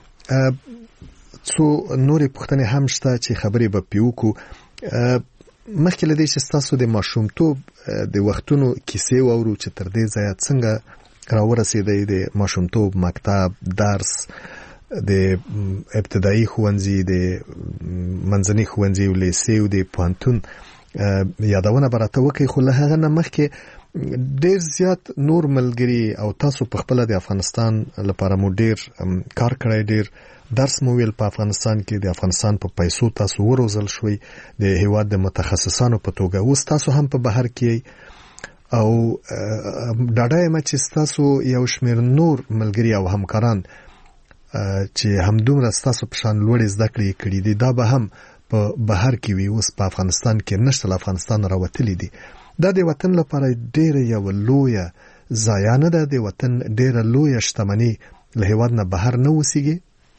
څو نورې پوښتنې هم شته چې خبرې به پې وکړو. مخکې له دې چې ستاسو د ماشومتوب د وختونو کیسې واورو چې تر دې ځایه څنګه راورسېدئ، د ماشومتوب مکتب، درس، د ابتدایي ښوونځي، د منځني ښوونځي او لیسې او د پوهنتون یادونه به راته وکړئ. خو له هغه نه مخکې ډېر زیات نور ملګري او تاسو په خپله د افغانستان لپاره مو ډېر کار کړی، ډېر درس مو ویل په افغانستان کې، د افغانستان په پیسو تاسو وروزل شوي د هیواد د متخصصانو په توګه. اوس تاسو هم په بهر کې او ډاډه یم چې ستاسو یو شمېر نور ملګري او همکاران چې همدومره ستاسو په شان لوړې زده کړې کړي دي دا به هم په بهر کې وي، اوس په افغانستان کې نشته، له افغانستان راوتلي دي. دا د وطن لپاره ډېره یو لویه ضایع نه ده؟ د وطن ډېره لویه شتمني له هیواد نه بهر نه اوسېږي؟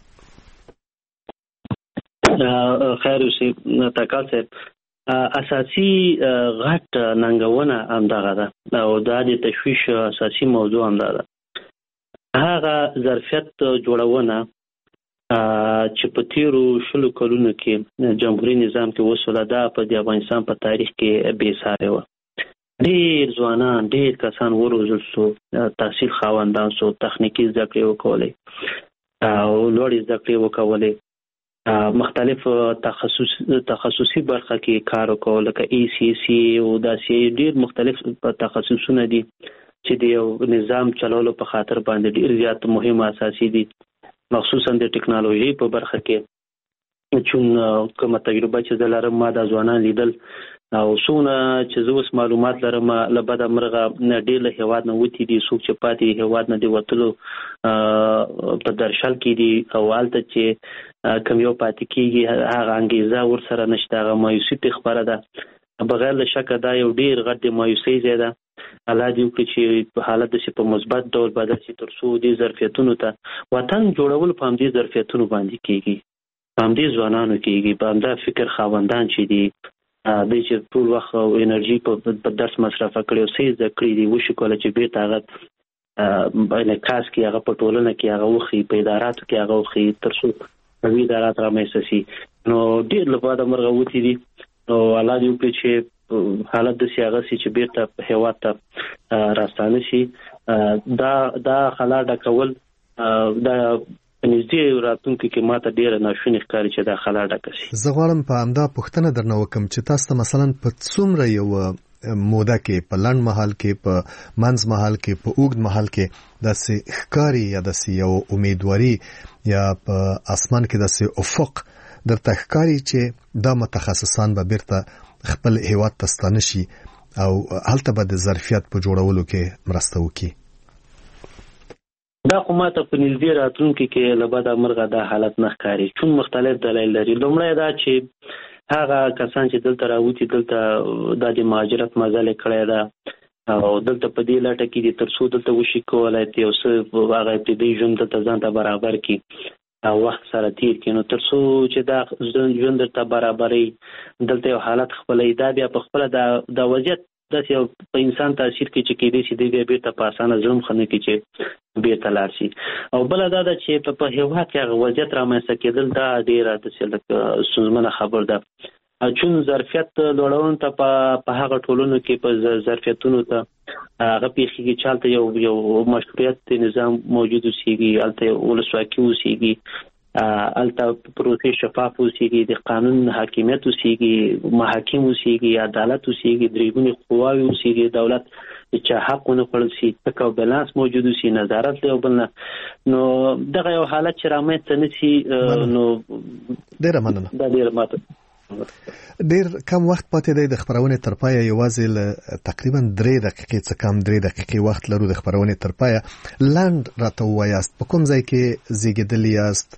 خیر اوسې تکال صاحب، اساسي غټ ننګونه همدغه ده او دا د تشویش اساسي موضوع همدا ده. هغه ظرفیت جوړونه چې په تیرو شلو کلونو کې جمهوریت نظام کې وسوله ده په د افغانستان په تاریخ کې بې سارې وه. ډېر ځوانان، ډېر کسان وروزل شو، تحصیل خاوندان شو، تخنیکي زده کړې وکولې او لوړې زده کړې وکولې، مختلف تخصص تخصصي برخه کې کار وکول، لکه ای سی سی او داسې ډېر مختلف تخصصونه دي چې د یو نظام چلولو په خاطر باندې ډېر زیات مهم اساسي دي، مخصوصا د ټکنالوژي په برخه کې. چون کومه تجربه چې زه لرم، ما دا ځوانان لیدل او څونه چې زه اوس معلومات لرم له بده مرغه ډېر له هېواد نه وتي دي، څوک چې پاتې هېواد نه د وتلو په درشل کې دي او هلته چې کوم یو پاتې کېږي هغه انګېزه ورسره نشته، هغه مایوسي پې خپره ده. بغیر له شکه دا یو ډېر غټ د مایوسۍ ځای ده. الله دې وکړي چې حالت داسې په مثبت ډول بدل شي تر څو دې ظرفیتونو ته وطن جوړول په همدې ظرفیتونو باندې کېږي، په همدې ځوانانو کېږي، په همدا فکر خاوندان چې دي دوی چې ټول وخت او انرژي په درس مصرفه کړي او څه یې زده کړي دي وشي کولی چې بېرته هغه انعکاس کړي، هغه په ټولنه کې هغه وښیي، په اداراتو کې هغه وښیي تر څو قوي ادارات رامنځته شي. نو ډېر له باده مرغه وتي دي نو الله دې وکړي چې حالت داسې هغه شي چې بېرته هېواد ته راستانه شي. دا دا خلا ډکول دا په نږدې راتلونکي کې ماته ډېره ناشونې ښکاري چې دا خلا ډکه شي. زه غواړم په همدا پوښتنه درنه وکړم چې تاسو ته مثلا په څومره یو موده کې، په لنډ مهال کې، په منځ مهال کې، په اوږد مهال کې داسې ښکاري یا داسې یو امیدواري یا په اسمان کې داسې افق درته ښکاري چې دا متخصصان به بیرته خپل هیواد ته ستانه شي او هلته به د ظرفیت په جوړولو کې مرسته وکړي؟ دا خو ماته په نږدې راتلونکي کې له بده مرغه دا حالت نه ښکاري، چون مختلف دلایل لري. لومړی دا چې هغه کسان چې دلته راوتي، دلته دا د مهاجرت مزل کړی ده او دلته په دې لټه کې دي تر څو دلته وشي کولی یو څه هغه ابتدایي ژوند دلته ځان ته برابر کړي او وخت سره تیر کړي. نو تر څو چې دا ژوند درته برابروي، دلته یو حالت خپلوي، دا بیا په خپله دا وضعیت داسې یو په انسان تاثیر کوي چې کېدای شي دی بیا بېرته په اسانه زړه ښه نه کړي چې بېرته لاړ شي. او بله دا ده چې په هېواد کې هغه وضعیت رامنځته کېدل دا ډېره داسې لکه ستونزمنه خبر ده، چون ظرفیت لوړونو ته په هغه ټولنو کې په ظرفیتونو ته هغه پېښېږي چې هلته یو یو مشروعیت نظام موجود اوسېږي، هلته یو ولسواکي اوسېږي، هلته پروسې شفاف اوسېږي، د قانون حاکمیت اوسېږي، محاکم اوسېږي، عدالت اوسېږي، درېګونې قواوې اوسېږي، دولت چې حق ونه خوړل شي، تک او بالانس موجود اوسي، نظارت له یو بل نه. نو دغه یو حالت چې رامنځته نه شي نو ډېره مننه. دا ډېره ماته ډېر کم وخت پاتې دی د خبرونې تر پایه، یوازې له تقریبا درې دقیقې څه کم درې دقیقې وخت لرو د خبرونې تر پایه. لنډ راته ووایاست په کوم ځای کې زیږېدلي یاست،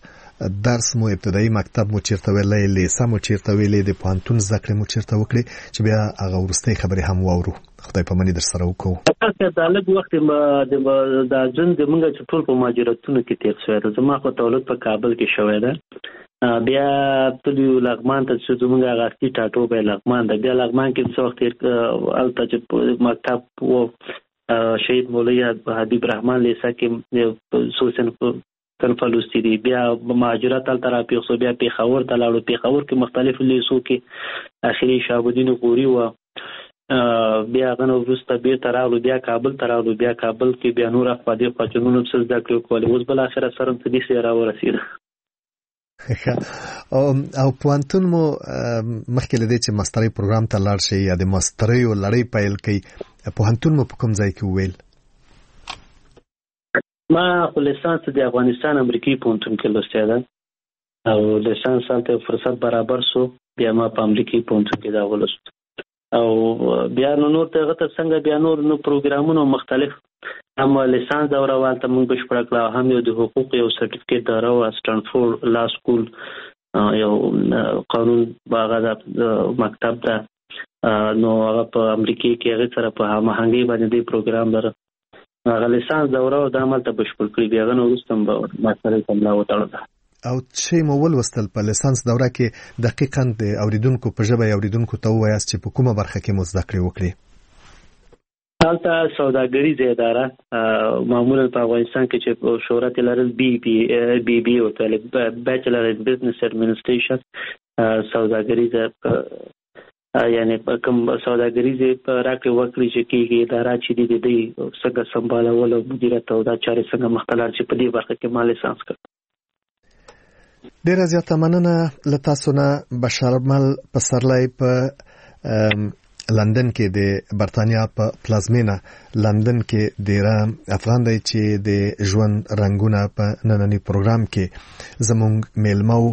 درس مو ابتدایي مکتب مو چیرته ویلې لیسه مو چیرته ویلې د پوهنتون زده کړې مو چیرته وکړې چې بیا هغه وروستۍ خبرې هم واورو خدای په مني در سره وکړو دا لږ وخت د ژوند زموږ چې ټول په مهاجرتونو کې تېر شوی دی زما خو تولد په کابل کې شوی دی بیا تلو لغمان ته چې زموږ هغه اصلي ټاټوبی لغمان دی بیا لغمان کې څه وخت هلته چې مکتب و شهید مولوي حبیب رحمان لیسه کې څو صنف لوستي دي بیا مهاجرت هلته راپېښ بیا پېښور ته لاړو پېښور کې مختلفو لیسو کې اخري شهابالدین غوري و بیا هغه نه وروسته بېرته راغلو بیا کابل ته راغلو بیا کابل کې بیا نور اخوا دې خوا چې نور هم څه زده کړې وکولې اوس بالاخره سر هم څه داسې راورسېده او پوهنتون مو مخکې له دې چې ماسترۍ پروګرام ته لاړ شئ یا د ماستریو لړۍ پیل کړئ پوهنتون مو په کوم ځای کې وویل ما خو لیسانس د افغانستان امریکایي پوهنتون کې لوستی ده او لیسانس هلته فرصت برابر سو بیا ما په امریکایي پوهنتون کې دا ولوست او بیا نو نور دغه ته څنګه بیا نور نو پروګرامونه مختلف هم لیسانس دوره والته موږ بشپړه کړه هم یو د حقوق یو سرټیفیکیټ دوره او سټانفورد لا سکول یو قانون باغه د مکتب ده نو هغه په امریکا کې هغه سره په هماهنګي باندې دی پروګرام لري هغه لیسانس دوره او د عمل ته بشپړ کړی بیا نو وروسته ما سره کوم لا وټاړه او چې مو ولوستل په لیسانس دوره کې دقیقاً د اوریدونکو په ژبه اوریدونکو ته وایاست چې په کومه برخه کې مو زده کړې وکړي هلته سوداګریزه اداره معمولا په افغانستان کې چې شهرت لرل بي بي بي بي او بیچلر ان بزنس ایڈمنسټریشن سوداګریزه یعنی کوم سوداګریزه راکړې وکړي چې کېږي اداره چې دې دې څنګه سمبالول او مدیریت او دا چارې څنګه مختلف چې په دې برخه کې ما لیسانس کړ ډیره زیاته مننه له تاسو نه بشرمل پسرلی په لندن کې د برتانیا په پلازمینه لندن کې ډیره افغان دی چې د ژوند رنگونه په نننی پروګرام کې زموږ میلمو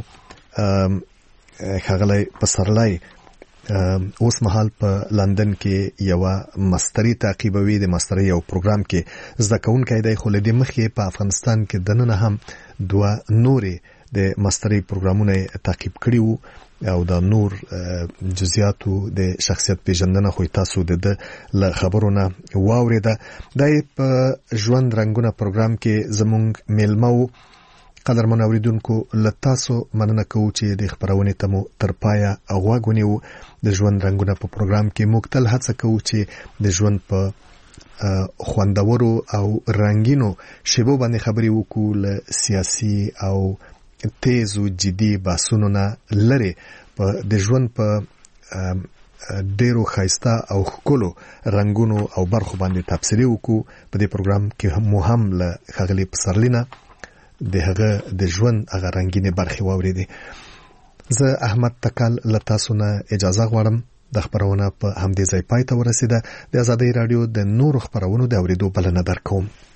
ښاغلی پسرلی اوس مهال په لندن کې یو ماستری تعقیبوي د ماستری یو پروګرام کې زده کوونکی دی خو له دې مخکې په افغانستان کې دننه هم دوه نورې د ماستری پروګرامونه تعقیب کړي وو او د نور جزئیاتو د شخصیت پیژندنه خو تاسو د ل خبرونه واوریده د په ژوند رنگونه پروګرام کې زموږ میلمو قدرمن اوریدونکو له تاسو مننه کوو چې د خبرونه تمو تر پایا غوښګونیو د ژوند رنگونه په پروګرام کې مختل هڅه کوو چې د ژوند په خوندورو او رنگینو شیبو باندې خبرې وکړو له سیاسي او تیز او جدي بحثونو نه لري په د ژوند په ډیرو خایسته او ښکلو رنگونو او برخو باندې تفصیلي وکړو په دې پروګرام کې مو هم له ښاغلي پسرلینا د هغه د ژوند هغه رنگینې برخې واورېدې زه احمد تکل له تاسو نه اجازه غواړم د خبرونه په همدې ځای پای ته ورسېده د آزادۍ رادیو د نورو خبرونو د اورېدو بلنه درکوم